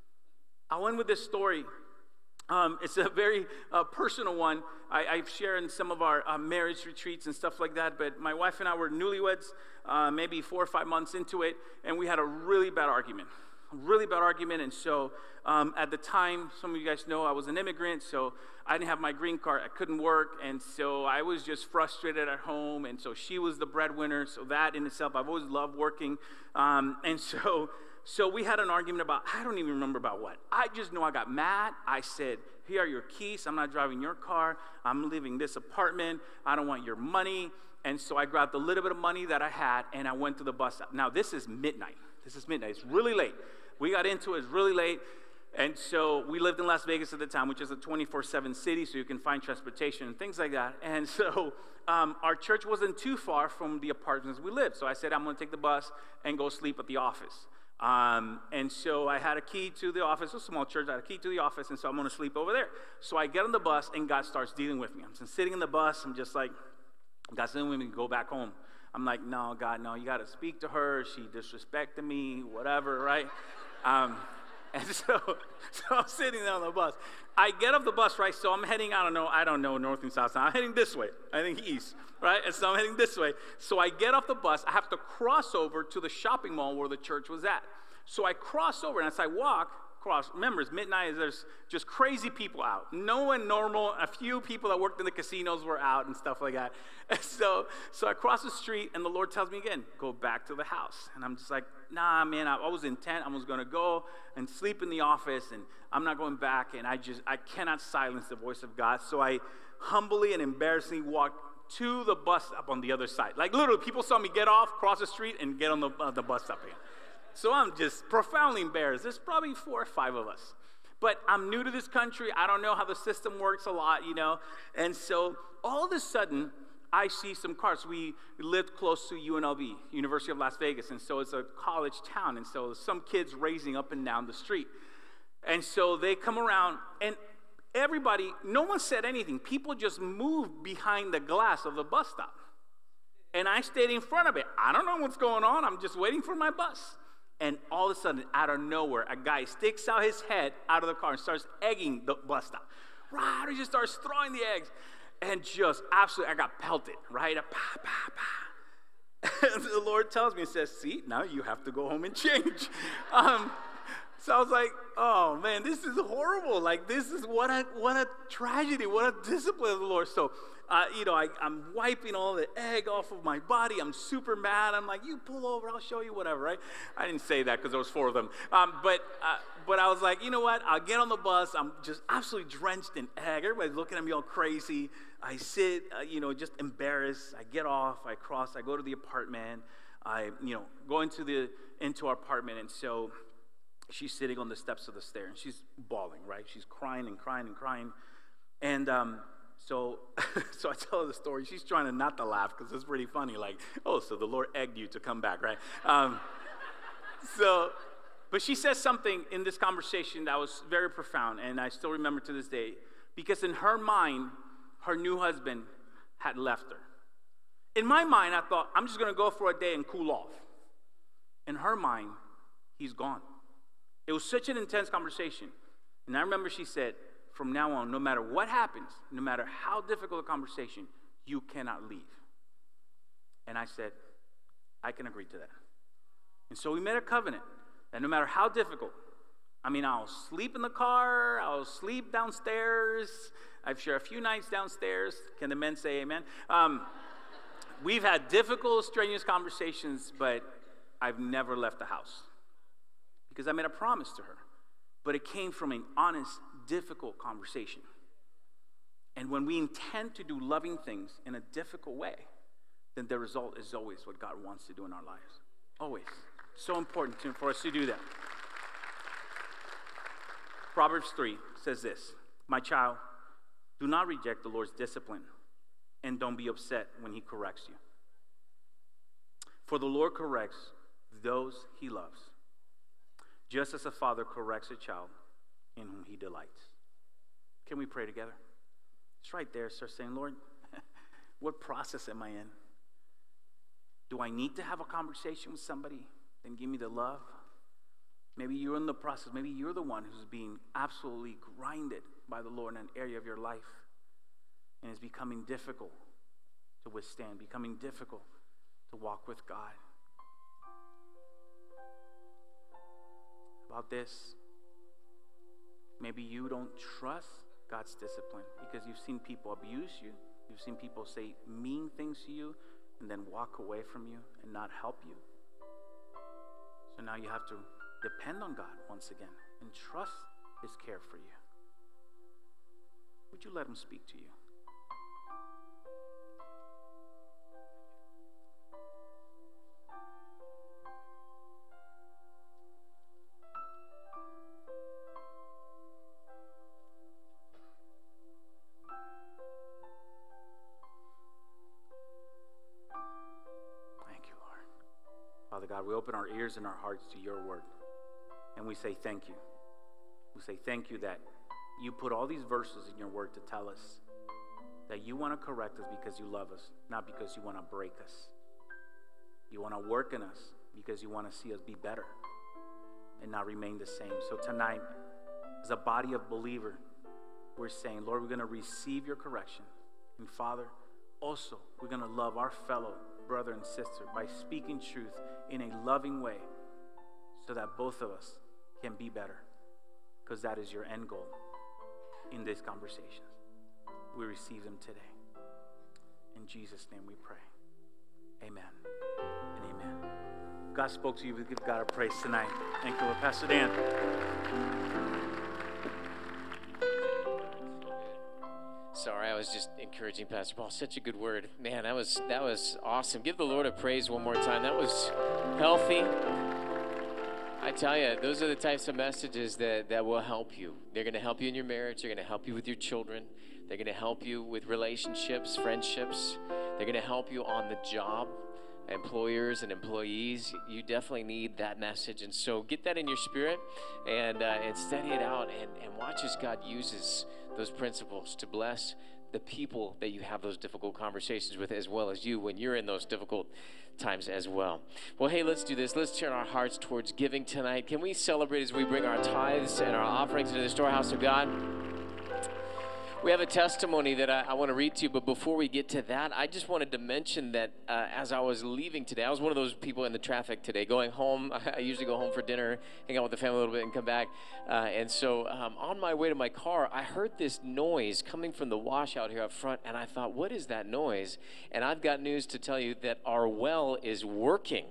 I'll end with this story. Um, it's a very uh, personal one. I, I've shared in some of our uh, marriage retreats and stuff like that, but my wife and I were newlyweds, uh, maybe four or five months into it, and we had a really bad argument, a really bad argument. And so um, at the time, some of you guys know I was an immigrant, so I didn't have my green card. I couldn't work, and so I was just frustrated at home, and so she was the breadwinner, so that in itself, I've always loved working. Um, and so... So we had an argument about, I don't even remember about what. I just know I got mad. I said, here are your keys. I'm not driving your car. I'm leaving this apartment. I don't want your money. And so I grabbed a little bit of money that I had, and I went to the bus stop. Now, this is midnight. This is midnight. It's really late. We got into it. It's really late. And so we lived in Las Vegas at the time, which is a twenty-four seven city, so you can find transportation and things like that. And so um, our church wasn't too far from the apartments we lived. So I said, I'm going to take the bus and go sleep at the office. Um, and so I had a key to the office, a small church, I had a key to the office, and so I'm going to sleep over there. So I get on the bus, and God starts dealing with me. I'm just sitting in the bus, I'm just like, God said, "Women, go back home." I'm like, "No, God, no. You got to speak to her. She disrespected me, whatever, right?" Um, and so, so I'm sitting there on the bus. I get off the bus, right? So I'm heading, I don't know, I don't know, north and south. I'm heading this way. I think east, right? And so I'm heading this way. So I get off the bus. I have to cross over to the shopping mall where the church was at. So I cross over, and as I walk across, remember, it's midnight. There's just crazy people out. No one normal. A few people that worked in the casinos were out and stuff like that. And so, so I cross the street, and the Lord tells me again, "Go back to the house." And I'm just like, "Nah, man, I, I was intent. I was going to go and sleep in the office, and I'm not going back." And I just, I cannot silence the voice of God. So I humbly and embarrassingly walked to the bus stop on the other side. Like literally, people saw me get off, cross the street, and get on the, uh, the bus stop again. So I'm just profoundly embarrassed. There's probably four or five of us. But I'm new to this country. I don't know how the system works a lot, you know. And so all of a sudden, I see some cars. We lived close to U N L V, University of Las Vegas. And so it's a college town. And so some kids racing up and down the street. And so they come around, and everybody, no one said anything. People just moved behind the glass of the bus stop. And I stayed in front of it. I don't know what's going on. I'm just waiting for my bus. And all of a sudden, out of nowhere, a guy sticks out his head out of the car and starts egging the bus stop. Right? He just starts throwing the eggs. And just absolutely, I got pelted, right? Pa, pa, pa. And the Lord tells me, and says, "See, now you have to go home and change." Um, so I was like, "Oh, man, this is horrible. Like, this is what a, what a tragedy, what a discipline of the Lord." So, Uh, you know, I, I'm wiping all the egg off of my body. I'm super mad. I'm like, "You pull over, I'll show you," whatever, right? I didn't say that because there was four of them. Um, but uh, but I was like, you know what? I'll get on the bus. I'm just absolutely drenched in egg. Everybody's looking at me all crazy. I sit, uh, you know, just embarrassed. I get off. I cross. I go to the apartment. I, you know, go into the into our apartment. And so she's sitting on the steps of the stair, and she's bawling, right? She's crying and crying and crying. And um So, so I tell her the story. She's trying to not to laugh because it's pretty funny. Like, "Oh, so the Lord egged you to come back, right?" Um, so, but she says something in this conversation that was very profound, and I still remember to this day, because in her mind, her new husband had left her. In my mind, I thought, I'm just going to go for a day and cool off. In her mind, he's gone. It was such an intense conversation. And I remember she said, "From now on, no matter what happens, no matter how difficult a conversation, you cannot leave." And I said, "I can agree to that." And so we made a covenant that no matter how difficult, I mean, I'll sleep in the car, I'll sleep downstairs. I've shared a few nights downstairs. Can the men say amen? Um, we've had difficult, strenuous conversations, but I've never left the house because I made a promise to her. But it came from an honest, difficult conversation. And when we intend to do loving things in a difficult way, then the result is always what God wants to do in our lives. Always. So important to, for us to do that. Proverbs three says this: "My child, do not reject the Lord's discipline, and don't be upset when he corrects you. For the Lord corrects those he loves, just as a father corrects a child in whom he delights." Can we pray together? It's right there. Start saying, "Lord, what process am I in? Do I need to have a conversation with somebody? Then give me the love." Maybe you're in the process. Maybe you're the one who's being absolutely grinded by the Lord in an area of your life, and it's becoming difficult to withstand, becoming difficult to walk with God. About this, maybe you don't trust God's discipline because you've seen people abuse you. You've seen people say mean things to you and then walk away from you and not help you. So now you have to depend on God once again and trust his care for you. Would you let him speak to you? Father God, we open our ears and our hearts to your word, and we say thank you. We say thank you that you put all these verses in your word to tell us that you want to correct us because you love us, not because you want to break us. You want to work in us because you want to see us be better and not remain the same. So tonight, as a body of believers, we're saying, Lord, we're going to receive your correction. And Father, also, we're going to love our fellow brother and sister by speaking truth in a loving way so that both of us can be better, because that is your end goal in these conversations. We receive them today. In Jesus' name we pray. Amen and amen. God spoke to you. We give God a praise tonight. Thank you, Lord. Pastor Dan. Sorry, I was just encouraging Pastor Paul. Such a good word. Man, that was that was awesome. Give the Lord a praise one more time. That was healthy. I tell you, those are the types of messages that, that will help you. They're going to help you in your marriage. They're going to help you with your children. They're going to help you with relationships, friendships. They're going to help you on the job. Employers and employees, you definitely need that message. And so get that in your spirit and, uh, and study it out and, and watch as God uses those principles to bless the people that you have those difficult conversations with, as well as you when you're in those difficult times as well. Well, hey, let's do this. Let's turn our hearts towards giving tonight. Can we celebrate as we bring our tithes and our offerings into the storehouse of God? We have a testimony that I, I want to read to you, but before we get to that, I just wanted to mention that uh, as I was leaving today, I was one of those people in the traffic today, going home. I usually go home for dinner, hang out with the family a little bit, and come back. Uh, and so um, on my way to my car, I heard this noise coming from the washout here up front, and I thought, what is that noise? And I've got news to tell you that our well is working.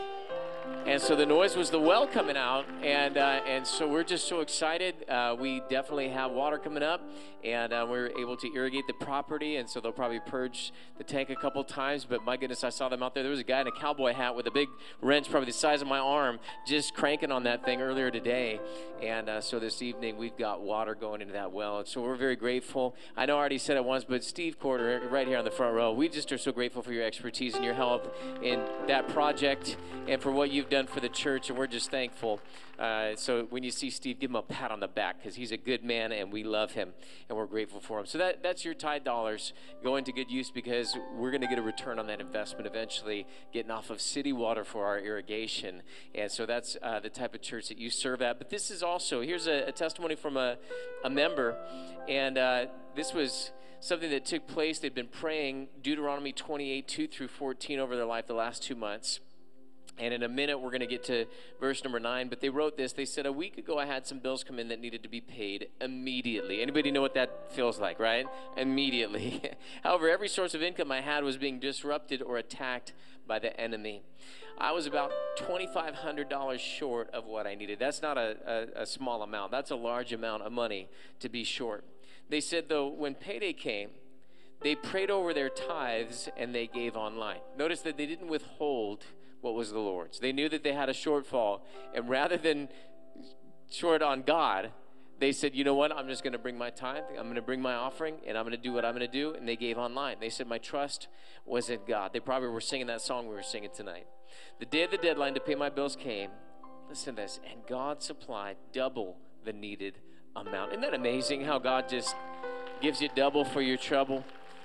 And so the noise was the well coming out, and uh, and so we're just so excited. Uh, we definitely have water coming up, and uh, we're able to irrigate the property, and so they'll probably purge the tank a couple times. But my goodness, I saw them out there. There was a guy in a cowboy hat with a big wrench, probably the size of my arm, just cranking on that thing earlier today. And uh, so this evening we've got water going into that well, and so we're very grateful. I know I already said it once, but Steve Corder, right here on the front row, we just are so grateful for your expertise and your help in that project and for what you've done for the church, and we're just thankful. Uh, so when you see Steve, give him a pat on the back, because he's a good man and we love him and we're grateful for him. So that that's your tithe dollars going to good use, because we're going to get a return on that investment eventually, getting off of city water for our irrigation. And so that's uh, the type of church that you serve at. But this is also, here's a, a testimony from a, a member, and uh, this was something that took place. They'd been praying Deuteronomy twenty-eight, two through fourteen over their life the last two months. And in a minute, we're going to get to verse number nine. But they wrote this. They said, a week ago, I had some bills come in that needed to be paid immediately. Anybody know what that feels like, right? Immediately. However, every source of income I had was being disrupted or attacked by the enemy. I was about twenty-five hundred dollars short of what I needed. That's not a, a, a small amount. That's a large amount of money to be short. They said, though, when payday came, they prayed over their tithes and they gave online. Notice that they didn't withhold what was the Lord's. They knew that they had a shortfall, and rather than short on God, they said, you know what, I'm just going to bring my tithe, I'm going to bring my offering, and I'm going to do what I'm going to do, and they gave online. They said, my trust was in God. They probably were singing that song we were singing tonight. The day of the deadline to pay my bills came, listen to this, and God supplied double the needed amount. Isn't that amazing how God just gives you double for your trouble?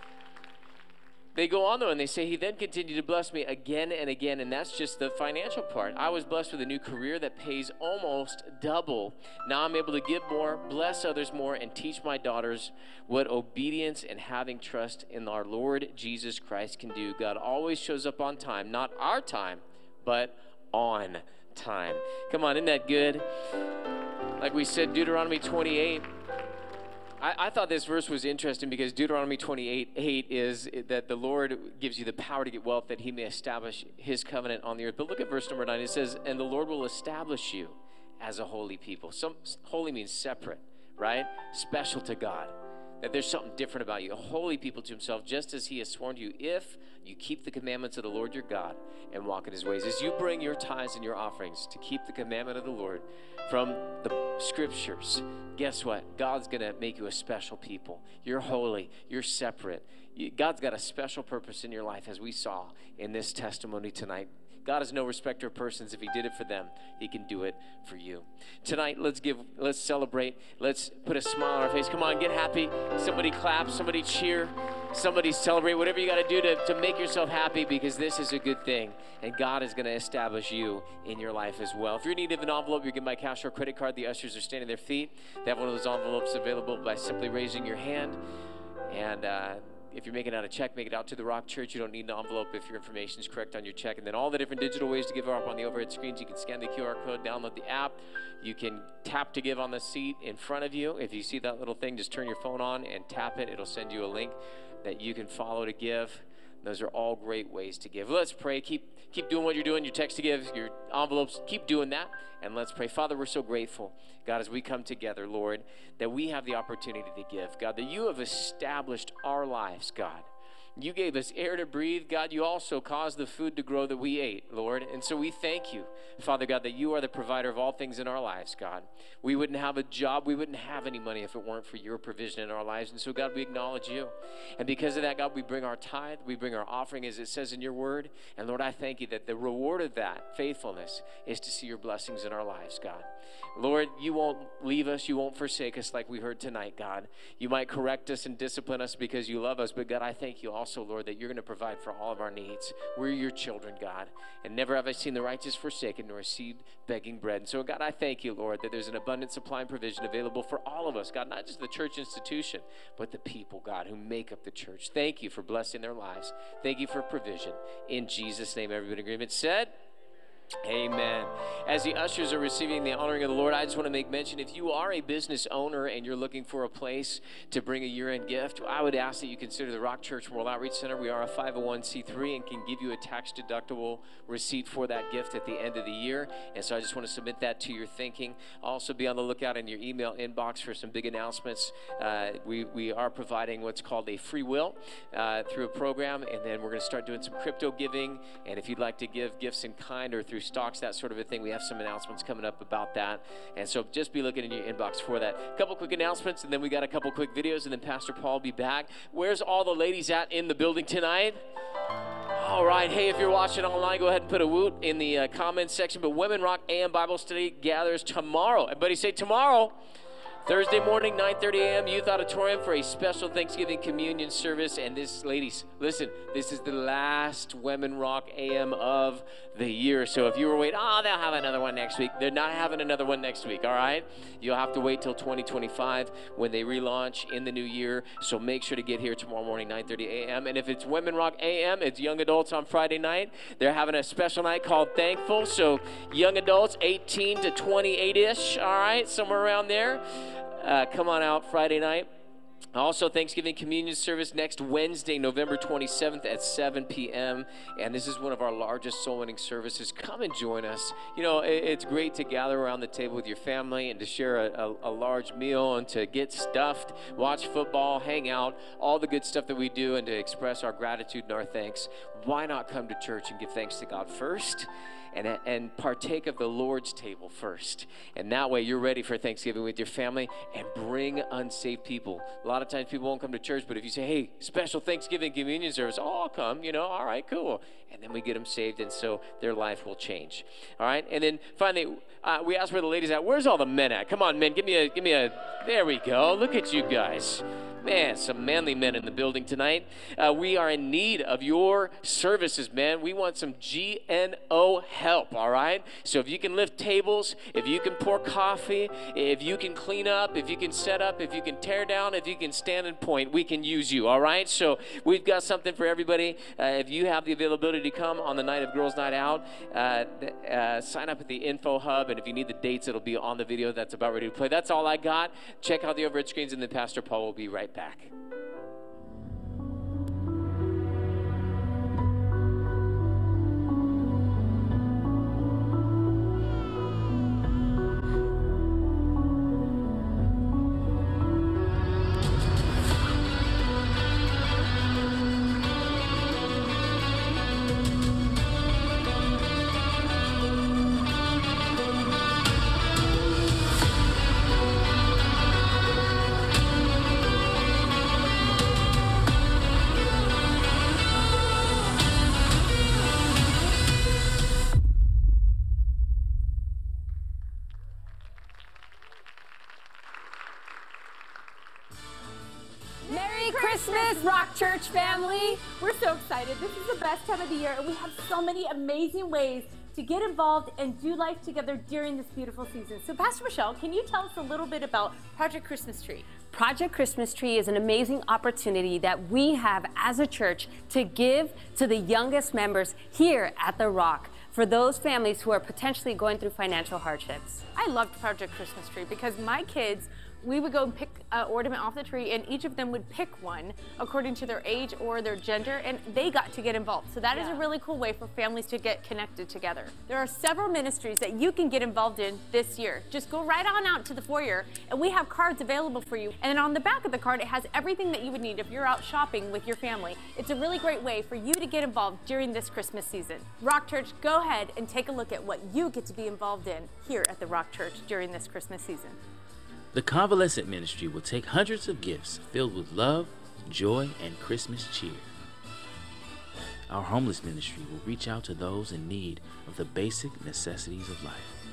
They go on, though, and they say, he then continued to bless me again and again, and that's just the financial part. I was blessed with a new career that pays almost double. Now I'm able to give more, bless others more, and teach my daughters what obedience and having trust in our Lord Jesus Christ can do. God always shows up on time, not our time, but on time. Come on, isn't that good? Like we said, Deuteronomy twenty-eight. I, I thought this verse was interesting because Deuteronomy twenty-eight eight is that the Lord gives you the power to get wealth that he may establish his covenant on the earth. But look at verse number nine. It says, and the Lord will establish you as a holy people. Some holy means separate, right? Special to God. That there's something different about you. A holy people to himself, just as he has sworn to you, if you keep the commandments of the Lord your God and walk in his ways. As you bring your tithes and your offerings to keep the commandment of the Lord from the scriptures, guess what? God's going to make you a special people. You're holy. You're separate. God's got a special purpose in your life, as we saw in this testimony tonight. God is no respecter of persons. If he did it for them, he can do it for you. Tonight, let's give, let's celebrate. Let's put a smile on our face. Come on, get happy. Somebody clap, somebody cheer. somebody celebrate, whatever you got to do to to make yourself happy, because this is a good thing. And God is going to establish you in your life as well. If you're in need of an envelope, you can buy cash or credit card. The ushers are standing at their feet. They have one of those envelopes available by simply raising your hand. And uh, if you're making out a check, make it out to the Rock Church. You don't need an envelope if your information is correct on your check. And then all the different digital ways to give are up on the overhead screens. You can scan the Q R code, download the app. You can tap to give on the seat in front of you. If you see that little thing, just turn your phone on and tap it. It'll send you a link that you can follow to give. Those are all great ways to give. Let's pray. Keep keep doing what you're doing, your text to give, your envelopes. Keep doing that, and let's pray. Father, we're so grateful, God, as we come together, Lord, that we have the opportunity to give. God, that you have established our lives, God. You gave us air to breathe. God, you also caused the food to grow that we ate, Lord. And so we thank you, Father God, that you are the provider of all things in our lives, God. We wouldn't have a job. We wouldn't have any money if it weren't for your provision in our lives. And so, God, we acknowledge you. And because of that, God, we bring our tithe. We bring our offering, as it says in your word. And, Lord, I thank you that the reward of that faithfulness is to see your blessings in our lives, God. Lord, you won't leave us. You won't forsake us like we heard tonight, God. You might correct us and discipline us because you love us. But, God, I thank you also, Lord, that you're going to provide for all of our needs. We're your children, God. And never have I seen the righteous forsaken nor seed begging bread. And so, God, I thank you, Lord, that there's an abundant supply and provision available for all of us, God, not just the church institution, but the people, God, who make up the church. Thank you for blessing their lives. Thank you for provision. In Jesus' name, everybody in agreement said, amen. As the ushers are receiving the honoring of the Lord, I just want to make mention, if you are a business owner and you're looking for a place to bring a year-end gift, I would ask that you consider the Rock Church World Outreach Center. We are a five oh one c three and can give you a tax-deductible receipt for that gift at the end of the year. And so I just want to submit that to your thinking. Also be on the lookout in your email inbox for some big announcements. Uh, we, we are providing what's called a free will uh, through a program, and then we're going to start doing some crypto giving. And if you'd like to give gifts in kind or through stocks, that sort of a thing, we have some announcements coming up about that. And so just be looking in your inbox for that. A couple quick announcements, and then we got a couple quick videos, and then Pastor Paul will be back. Where's all the ladies at in the building tonight? All right. Hey, if you're watching online, go ahead and put a woot in the uh, comments section. But Women Rock A M Bible Study gathers tomorrow. Everybody say tomorrow. Thursday morning, nine thirty a.m., Youth Auditorium for a special Thanksgiving communion service. And this, ladies, listen, this is the last Women Rock A M of the year. So if you were waiting, oh, they'll have another one next week. They're not having another one next week, all right? You'll have to wait till twenty twenty-five when they relaunch in the new year. So make sure to get here tomorrow morning, nine thirty a.m. And if it's Women Rock A M, it's young adults on Friday night. They're having a special night called Thankful. So young adults, eighteen to twenty-eight-ish, all right, somewhere around there. Uh, come on out Friday night. Also, Thanksgiving communion service next Wednesday, November twenty-seventh at seven p.m. And this is one of our largest soul-winning services. Come and join us. You know, it, it's great to gather around the table with your family and to share a, a, a large meal and to get stuffed, watch football, hang out, all the good stuff that we do, and to express our gratitude and our thanks. Why not come to church and give thanks to God first? And, and partake of the Lord's table first. And that way you're ready for Thanksgiving with your family, and bring unsaved people. A lot of times people won't come to church, but if you say, hey, special Thanksgiving communion service, oh, I'll come, you know, all right, cool. And then we get them saved, and so their life will change. All right, and then finally, uh, we asked where the ladies at. Where's all the men at? Come on, men, give me a, give me a, there we go. Look at you guys. Man, some manly men in the building tonight. Uh, we are in need of your services, man. We want some G N O help, all right? So if you can lift tables, if you can pour coffee, if you can clean up, if you can set up, if you can tear down, if you can stand and point, we can use you, all right? So we've got something for everybody. Uh, if you have the availability to come on the night of Girls Night Out, uh, uh, sign up at the info hub, and if you need the dates, it'll be on the video that's about ready to play. That's all I got. Check out the overhead screens, and then Pastor Paul will be right back. Christmas, Rock Church family! We're so excited. This is the best time of the year, and we have so many amazing ways to get involved and do life together during this beautiful season. So, Pastor Michelle, can you tell us a little bit about Project Christmas Tree? Project Christmas Tree is an amazing opportunity that we have as a church to give to the youngest members here at The Rock, for those families who are potentially going through financial hardships. I loved Project Christmas Tree because my kids, we would go and pick an ornament off the tree, and each of them would pick one according to their age or their gender, and they got to get involved. So that yeah. is a really cool way for families to get connected together. There are several ministries that you can get involved in this year. Just go right on out to the foyer, and we have cards available for you. And then on the back of the card, it has everything that you would need if you're out shopping with your family. It's a really great way for you to get involved during this Christmas season. Rock Church, go ahead and take a look at what you get to be involved in here at the Rock Church during this Christmas season. The Convalescent Ministry will take hundreds of gifts filled with love, joy, and Christmas cheer. Our Homeless Ministry will reach out to those in need of the basic necessities of life.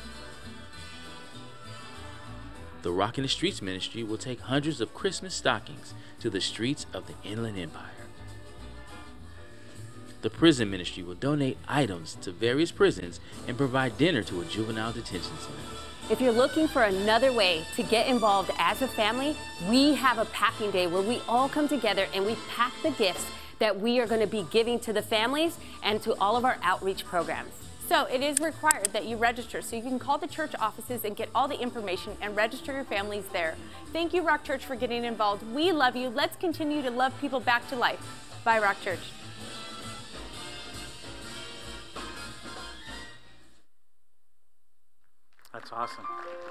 The Rock in the Streets Ministry will take hundreds of Christmas stockings to the streets of the Inland Empire. The Prison Ministry will donate items to various prisons and provide dinner to a juvenile detention center. If you're looking for another way to get involved as a family, we have a packing day where we all come together and we pack the gifts that we are going to be giving to the families and to all of our outreach programs. So it is required that you register, so you can call the church offices and get all the information and register your families there. Thank you, Rock Church, for getting involved. We love you. Let's continue to love people back to life. Bye, Rock Church. That's awesome.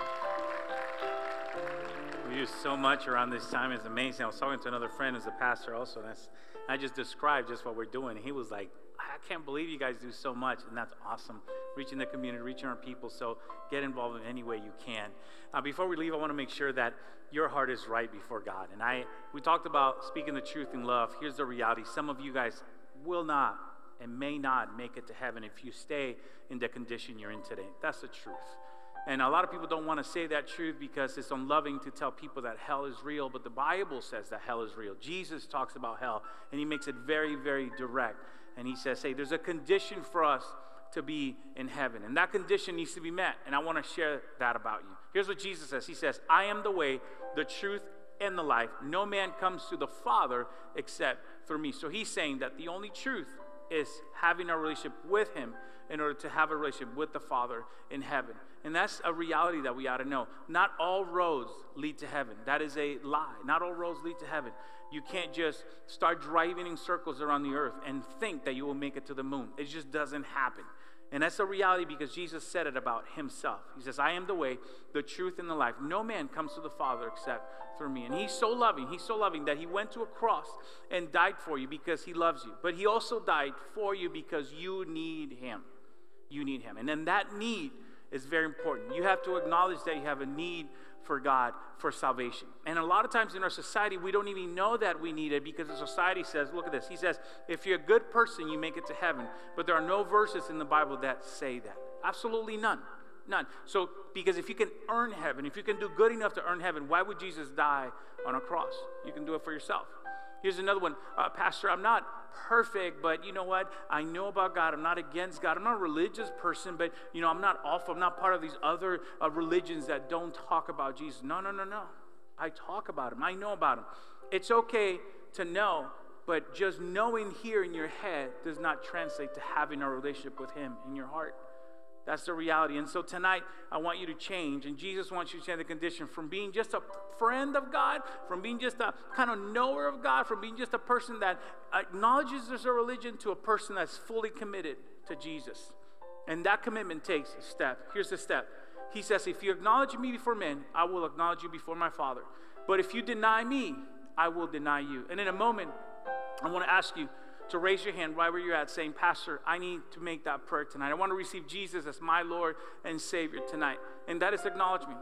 We do so much around this time. It's amazing. I was talking to another friend who's a pastor also, and that's, I just described just what we're doing. He was like, I can't believe you guys do so much, and that's awesome. Reaching the community, reaching our people, so get involved in any way you can. Uh, before we leave, I want to make sure that your heart is right before God. And I, we talked about speaking the truth in love. Here's the reality. Some of you guys will not and may not make it to heaven if you stay in the condition you're in today. That's the truth. And a lot of people don't want to say that truth because it's unloving to tell people that hell is real, but the Bible says that hell is real. Jesus talks about hell, and he makes it very, very direct. And he says, hey, there's a condition for us to be in heaven, and that condition needs to be met, and I want to share that about you. Here's what Jesus says. He says, I am the way, the truth, and the life. No man comes to the Father except through me. So he's saying that the only truth is having a relationship with him in order to have a relationship with the Father in heaven. And that's a reality that we ought to know. Not all roads lead to heaven. That is a lie. Not all roads lead to heaven. You can't just start driving in circles around the earth and think that you will make it to the moon. It just doesn't happen. And that's a reality because Jesus said it about himself. He says, I am the way, the truth, and the life. No man comes to the Father except through me. And he's so loving. He's so loving that he went to a cross and died for you because he loves you. But he also died for you because you need him. You need him. And then that need is very important. You have to acknowledge that you have a need for God, for salvation. And a lot of times in our society, we don't even know that we need it because the society says, look at this. He says, if you're a good person, you make it to heaven. But there are no verses in the Bible that say that. Absolutely none. None. So, because if you can earn heaven, if you can do good enough to earn heaven, why would Jesus die on a cross? You can do it for yourself. Here's another one. Uh, Pastor, I'm not perfect, but you know what? I know about God. I'm not against God. I'm not a religious person, but, you know, I'm not awful. I'm not part of these other uh, religions that don't talk about Jesus. No, no, no, no. I talk about him. I know about him. It's okay to know, but just knowing here in your head does not translate to having a relationship with him in your heart. That's the reality. And so tonight, I want you to change. And Jesus wants you to change the condition from being just a friend of God, from being just a kind of knower of God, from being just a person that acknowledges there's a religion to a person that's fully committed to Jesus. And that commitment takes a step. Here's the step. He says, if you acknowledge me before men, I will acknowledge you before my Father. But if you deny me, I will deny you. And in a moment, I want to ask you to raise your hand right where you're at saying, Pastor, I need to make that prayer tonight. I want to receive Jesus as my Lord and Savior tonight. And that is acknowledgement.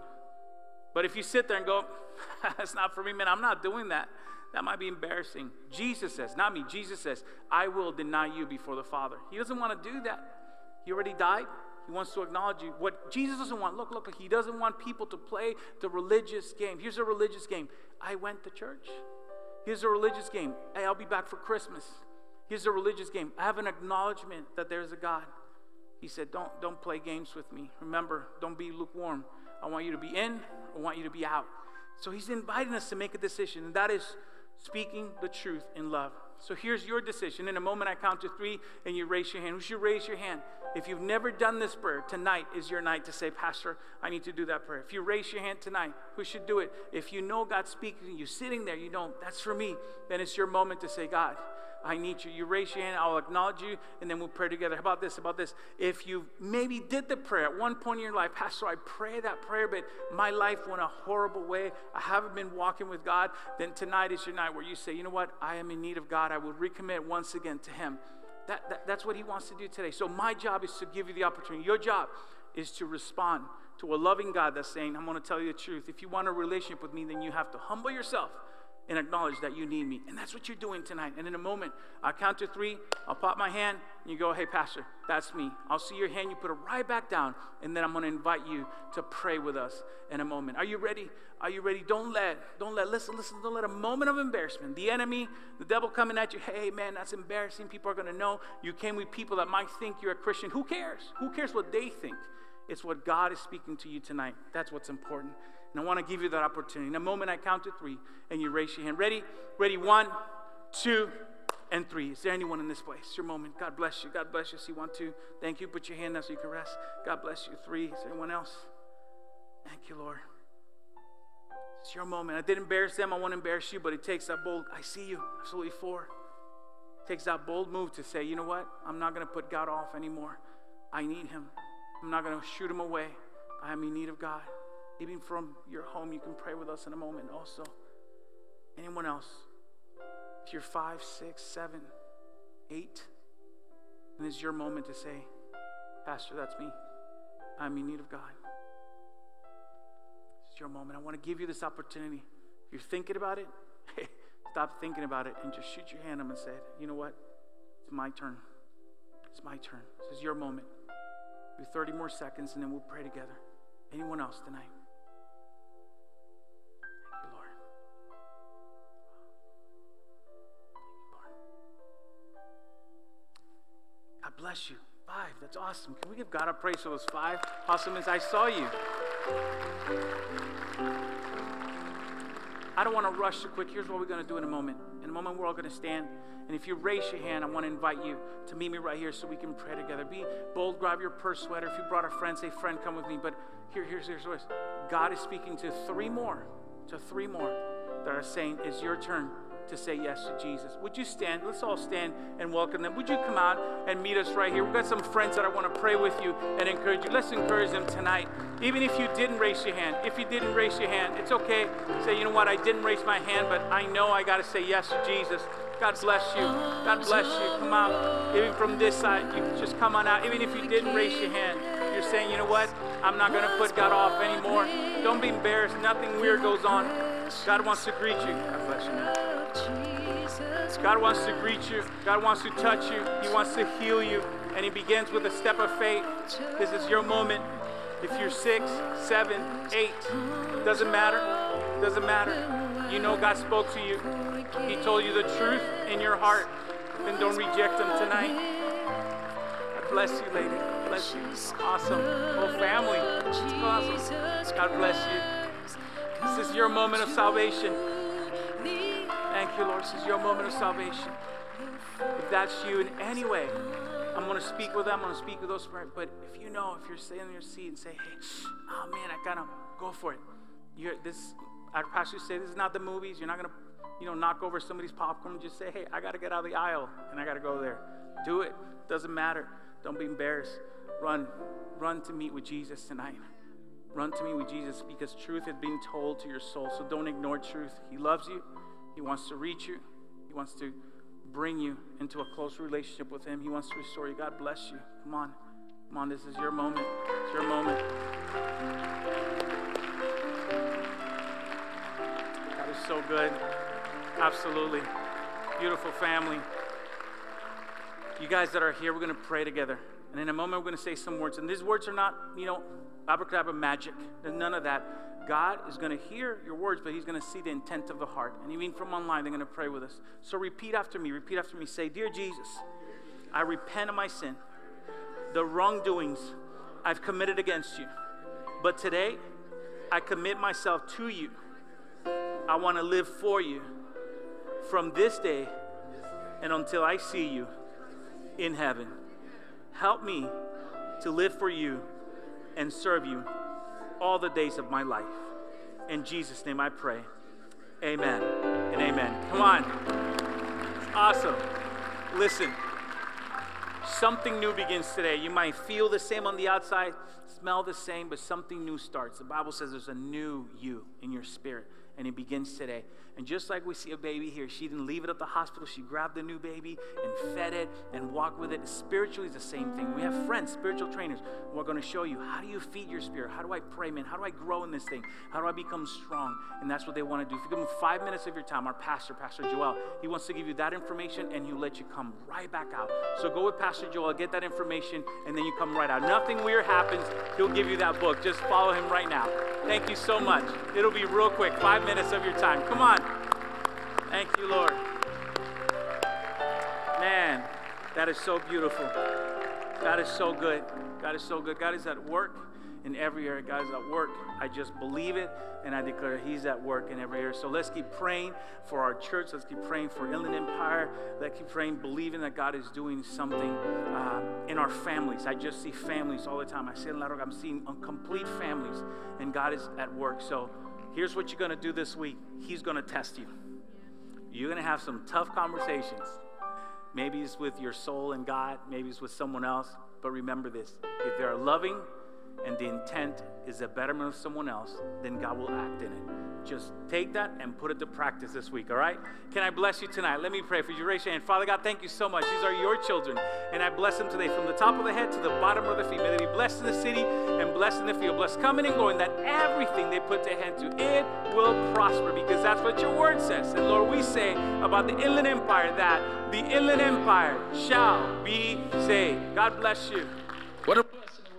But if you sit there and go, that's not for me, man, I'm not doing that. That might be embarrassing. Jesus says, not me, Jesus says, I will deny you before the Father. He doesn't want to do that. He already died. He wants to acknowledge you. What Jesus doesn't want, look, look, he doesn't want people to play the religious game. Here's a religious game. I went to church. Here's a religious game. Hey, I'll be back for Christmas. Here's a religious game. I have an acknowledgement that there's a God. He said, don't, don't play games with me. Remember, don't be lukewarm. I want you to be in. I want you to be out. So he's inviting us to make a decision, and that is speaking the truth in love. So here's your decision. In a moment, I count to three, and you raise your hand. Who should raise your hand? If you've never done this prayer, tonight is your night to say, Pastor, I need to do that prayer. If you raise your hand tonight, who should do it? If you know God's speaking to you, sitting there, you don't, that's for me, then it's your moment to say, God, I need you. You raise your hand, I'll acknowledge you, and then we'll pray together. How about this, about this? If you maybe did the prayer at one point in your life, Pastor, I pray that prayer, but my life went a horrible way. I haven't been walking with God, then tonight is your night where you say, you know what? I am in need of God. I will recommit once again to him. That, that, that's what he wants to do today. So my job is to give you the opportunity. Your job is to respond to a loving God that's saying, I'm going to tell you the truth. If you want a relationship with me, then you have to humble yourself and acknowledge that you need me. And that's what you're doing tonight. And in a moment, I'll count to three. I'll pop my hand. And you go, hey, Pastor, that's me. I'll see your hand. You put it right back down. And then I'm going to invite you to pray with us in a moment. Are you ready? Are you ready? Don't let, don't let, listen, listen, don't let a moment of embarrassment, the enemy, the devil coming at you, hey, man, that's embarrassing. People are going to know you came with people that might think you're a Christian. Who cares? Who cares what they think? It's what God is speaking to you tonight. That's what's important. And I want to give you that opportunity. In a moment, I count to three, and you raise your hand. Ready? Ready? One, two, and three. Is there anyone in this place? It's your moment. God bless you. God bless you. See, one, two. Thank you. Put your hand down so you can rest. God bless you. Three. Is there anyone else? Thank you, Lord. It's your moment. I didn't embarrass them. I won't embarrass you, but it takes that bold, I see you. Absolutely four. It takes that bold move to say, you know what? I'm not going to put God off anymore. I need him. I'm not going to shoot him away. I am in need of God. Even from your home, you can pray with us in a moment also. Anyone else? If you're five, six, seven, eight, and it's your moment to say, Pastor, that's me. I'm in need of God. It's your moment. I want to give you this opportunity. If you're thinking about it, hey, stop thinking about it and just shoot your hand up and say, you know what? It's my turn. It's my turn. This is your moment. Do thirty more seconds and then we'll pray together. Anyone else tonight? Thank you, Lord. Thank you, Lord. God bless you. Five. That's awesome. Can we give God a praise for those five? Awesome as I saw you. I don't want to rush too quick. Here's what we're going to do in a moment. In a moment, we're all going to stand. And if you raise your hand, I want to invite you to meet me right here so we can pray together. Be bold. Grab your purse sweater. If you brought a friend, say, friend, come with me. But here, here's, here's what God is speaking to three more, to three more that are saying, it's your turn to say yes to Jesus. Would you stand? Let's all stand and welcome them. Would you come out and meet us right here? We've got some friends that I want to pray with you and encourage you. Let's encourage them tonight. Even if you didn't raise your hand, if you didn't raise your hand, it's okay. Say, you know what? I didn't raise my hand, but I know I got to say yes to Jesus. God bless you. God bless you. Come out. Even from this side, you can just come on out. Even if you didn't raise your hand, you're saying, you know what? I'm not going to put God off anymore. Don't be embarrassed. Nothing weird goes on. God wants to greet you. God bless you, man. God wants to greet you. God wants to touch you. He wants to heal you. And he begins with a step of faith. This is your moment. If you're six, seven, eight, doesn't matter. Doesn't matter. You know God spoke to you. He told you the truth in your heart. Then don't reject him tonight. God bless you, lady. Bless you. Awesome. Whole family. Awesome. God bless you. This is your moment of salvation. Thank you, Lord. This is your moment of salvation. If that's you in any way, I'm going to speak with them. I'm going to speak with those. But if you know, if you're sitting in your seat and say, hey, oh man, I got to go for it. You're, this, our pastor say, this is not the movies. You're not going to, you know, knock over somebody's popcorn and just say, hey, I got to get out of the aisle and I got to go there. Do it. Doesn't matter. Don't be embarrassed. Run. Run to meet with Jesus tonight. Run to meet with Jesus because truth is being told to your soul. So don't ignore truth. He loves you. He wants to reach you. He wants to bring you into a close relationship with him. He wants to restore you. God bless you. Come on. Come on. This is your moment. It's your moment. God is so good. Absolutely. Beautiful family. You guys that are here, we're going to pray together. And in a moment, we're going to say some words. And these words are not, you know, abracadabra magic. There's none of that. God is going to hear your words, but he's going to see the intent of the heart. And even from online, they're going to pray with us. So repeat after me. Repeat after me. Say, Dear Jesus, I repent of my sin, the wrongdoings I've committed against you. But today, I commit myself to you. I want to live for you from this day and until I see you in heaven. Help me to live for you and serve you all the days of my life. In Jesus' name I pray. Amen and amen. Come on. Awesome. Listen, something new begins today. You might feel the same on the outside, smell the same, but something new starts. The Bible says there's a new you in your spirit, and it begins today. And just like we see a baby here, she didn't leave it at the hospital. She grabbed the new baby and fed it and walked with it. Spiritually, it's the same thing. We have friends, spiritual trainers, who are going to show you, how do you feed your spirit? How do I pray, man? How do I grow in this thing? How do I become strong? And that's what they want to do. If you give them five minutes of your time, our pastor, Pastor Joel, he wants to give you that information, and he'll let you come right back out. So go with Pastor Joel, get that information, and then you come right out. Nothing weird happens. He'll give you that book. Just follow him right now. Thank you so much. It'll be real quick, five minutes of your time. Come on. Thank you, Lord. Man, that is so beautiful. God is so good. God is so good. God is at work in every area. God is at work. I just believe it, and I declare he's at work in every area. So let's keep praying for our church. Let's keep praying for Inland Empire. Let's keep praying, believing that God is doing something uh, in our families. I just see families all the time. I see in La Roca, I'm seeing complete families, and God is at work. So here's what you're going to do this week. He's going to test you. You're going to have some tough conversations. Maybe it's with your soul and God. Maybe it's with someone else. But remember this. If they're loving and the intent is the betterment of someone else, then God will act in it. Just take that and put it to practice this week, all right? Can I bless you tonight? Let me pray for you. Raise your hand. Father God, thank you so much. These are your children, and I bless them today from the top of the head to the bottom of the feet. May they be blessed in the city and blessed in the field. Blessed coming and going, that everything they put their hand to, it will prosper, because that's what your word says. And Lord, we say about the Inland Empire that the Inland Empire shall be saved. God bless you. What a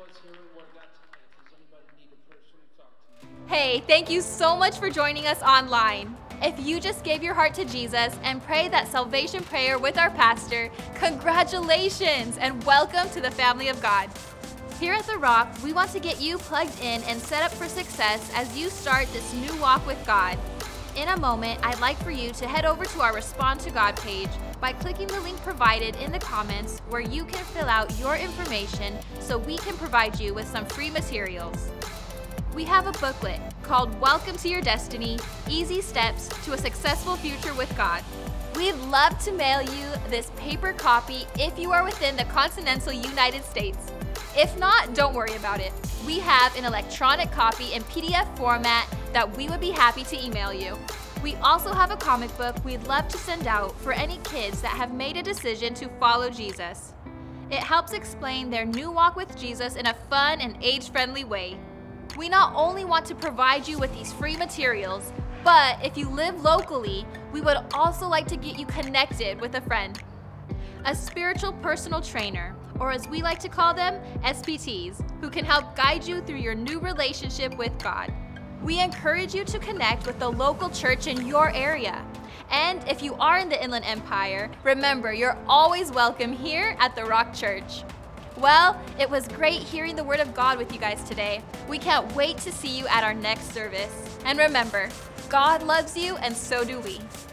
Hey, thank you so much for joining us online. If you just gave your heart to Jesus and prayed that salvation prayer with our pastor, congratulations and welcome to the family of God. Here at The Rock, we want to get you plugged in and set up for success as you start this new walk with God. In a moment, I'd like for you to head over to our Respond to God page by clicking the link provided in the comments, where you can fill out your information so we can provide you with some free materials. We have a booklet called Welcome to Your Destiny, Easy Steps to a Successful Future with God. We'd love to mail you this paper copy if you are within the continental United States. If not, don't worry about it. We have an electronic copy in P D F format that we would be happy to email you. We also have a comic book we'd love to send out for any kids that have made a decision to follow Jesus. It helps explain their new walk with Jesus in a fun and age-friendly way. We not only want to provide you with these free materials, but if you live locally, we would also like to get you connected with a friend. A spiritual personal trainer, or as we like to call them, S P Ts, who can help guide you through your new relationship with God. We encourage you to connect with the local church in your area. And if you are in the Inland Empire, remember, you're always welcome here at The Rock Church. Well, it was great hearing the Word of God with you guys today. We can't wait to see you at our next service. And remember, God loves you, and so do we.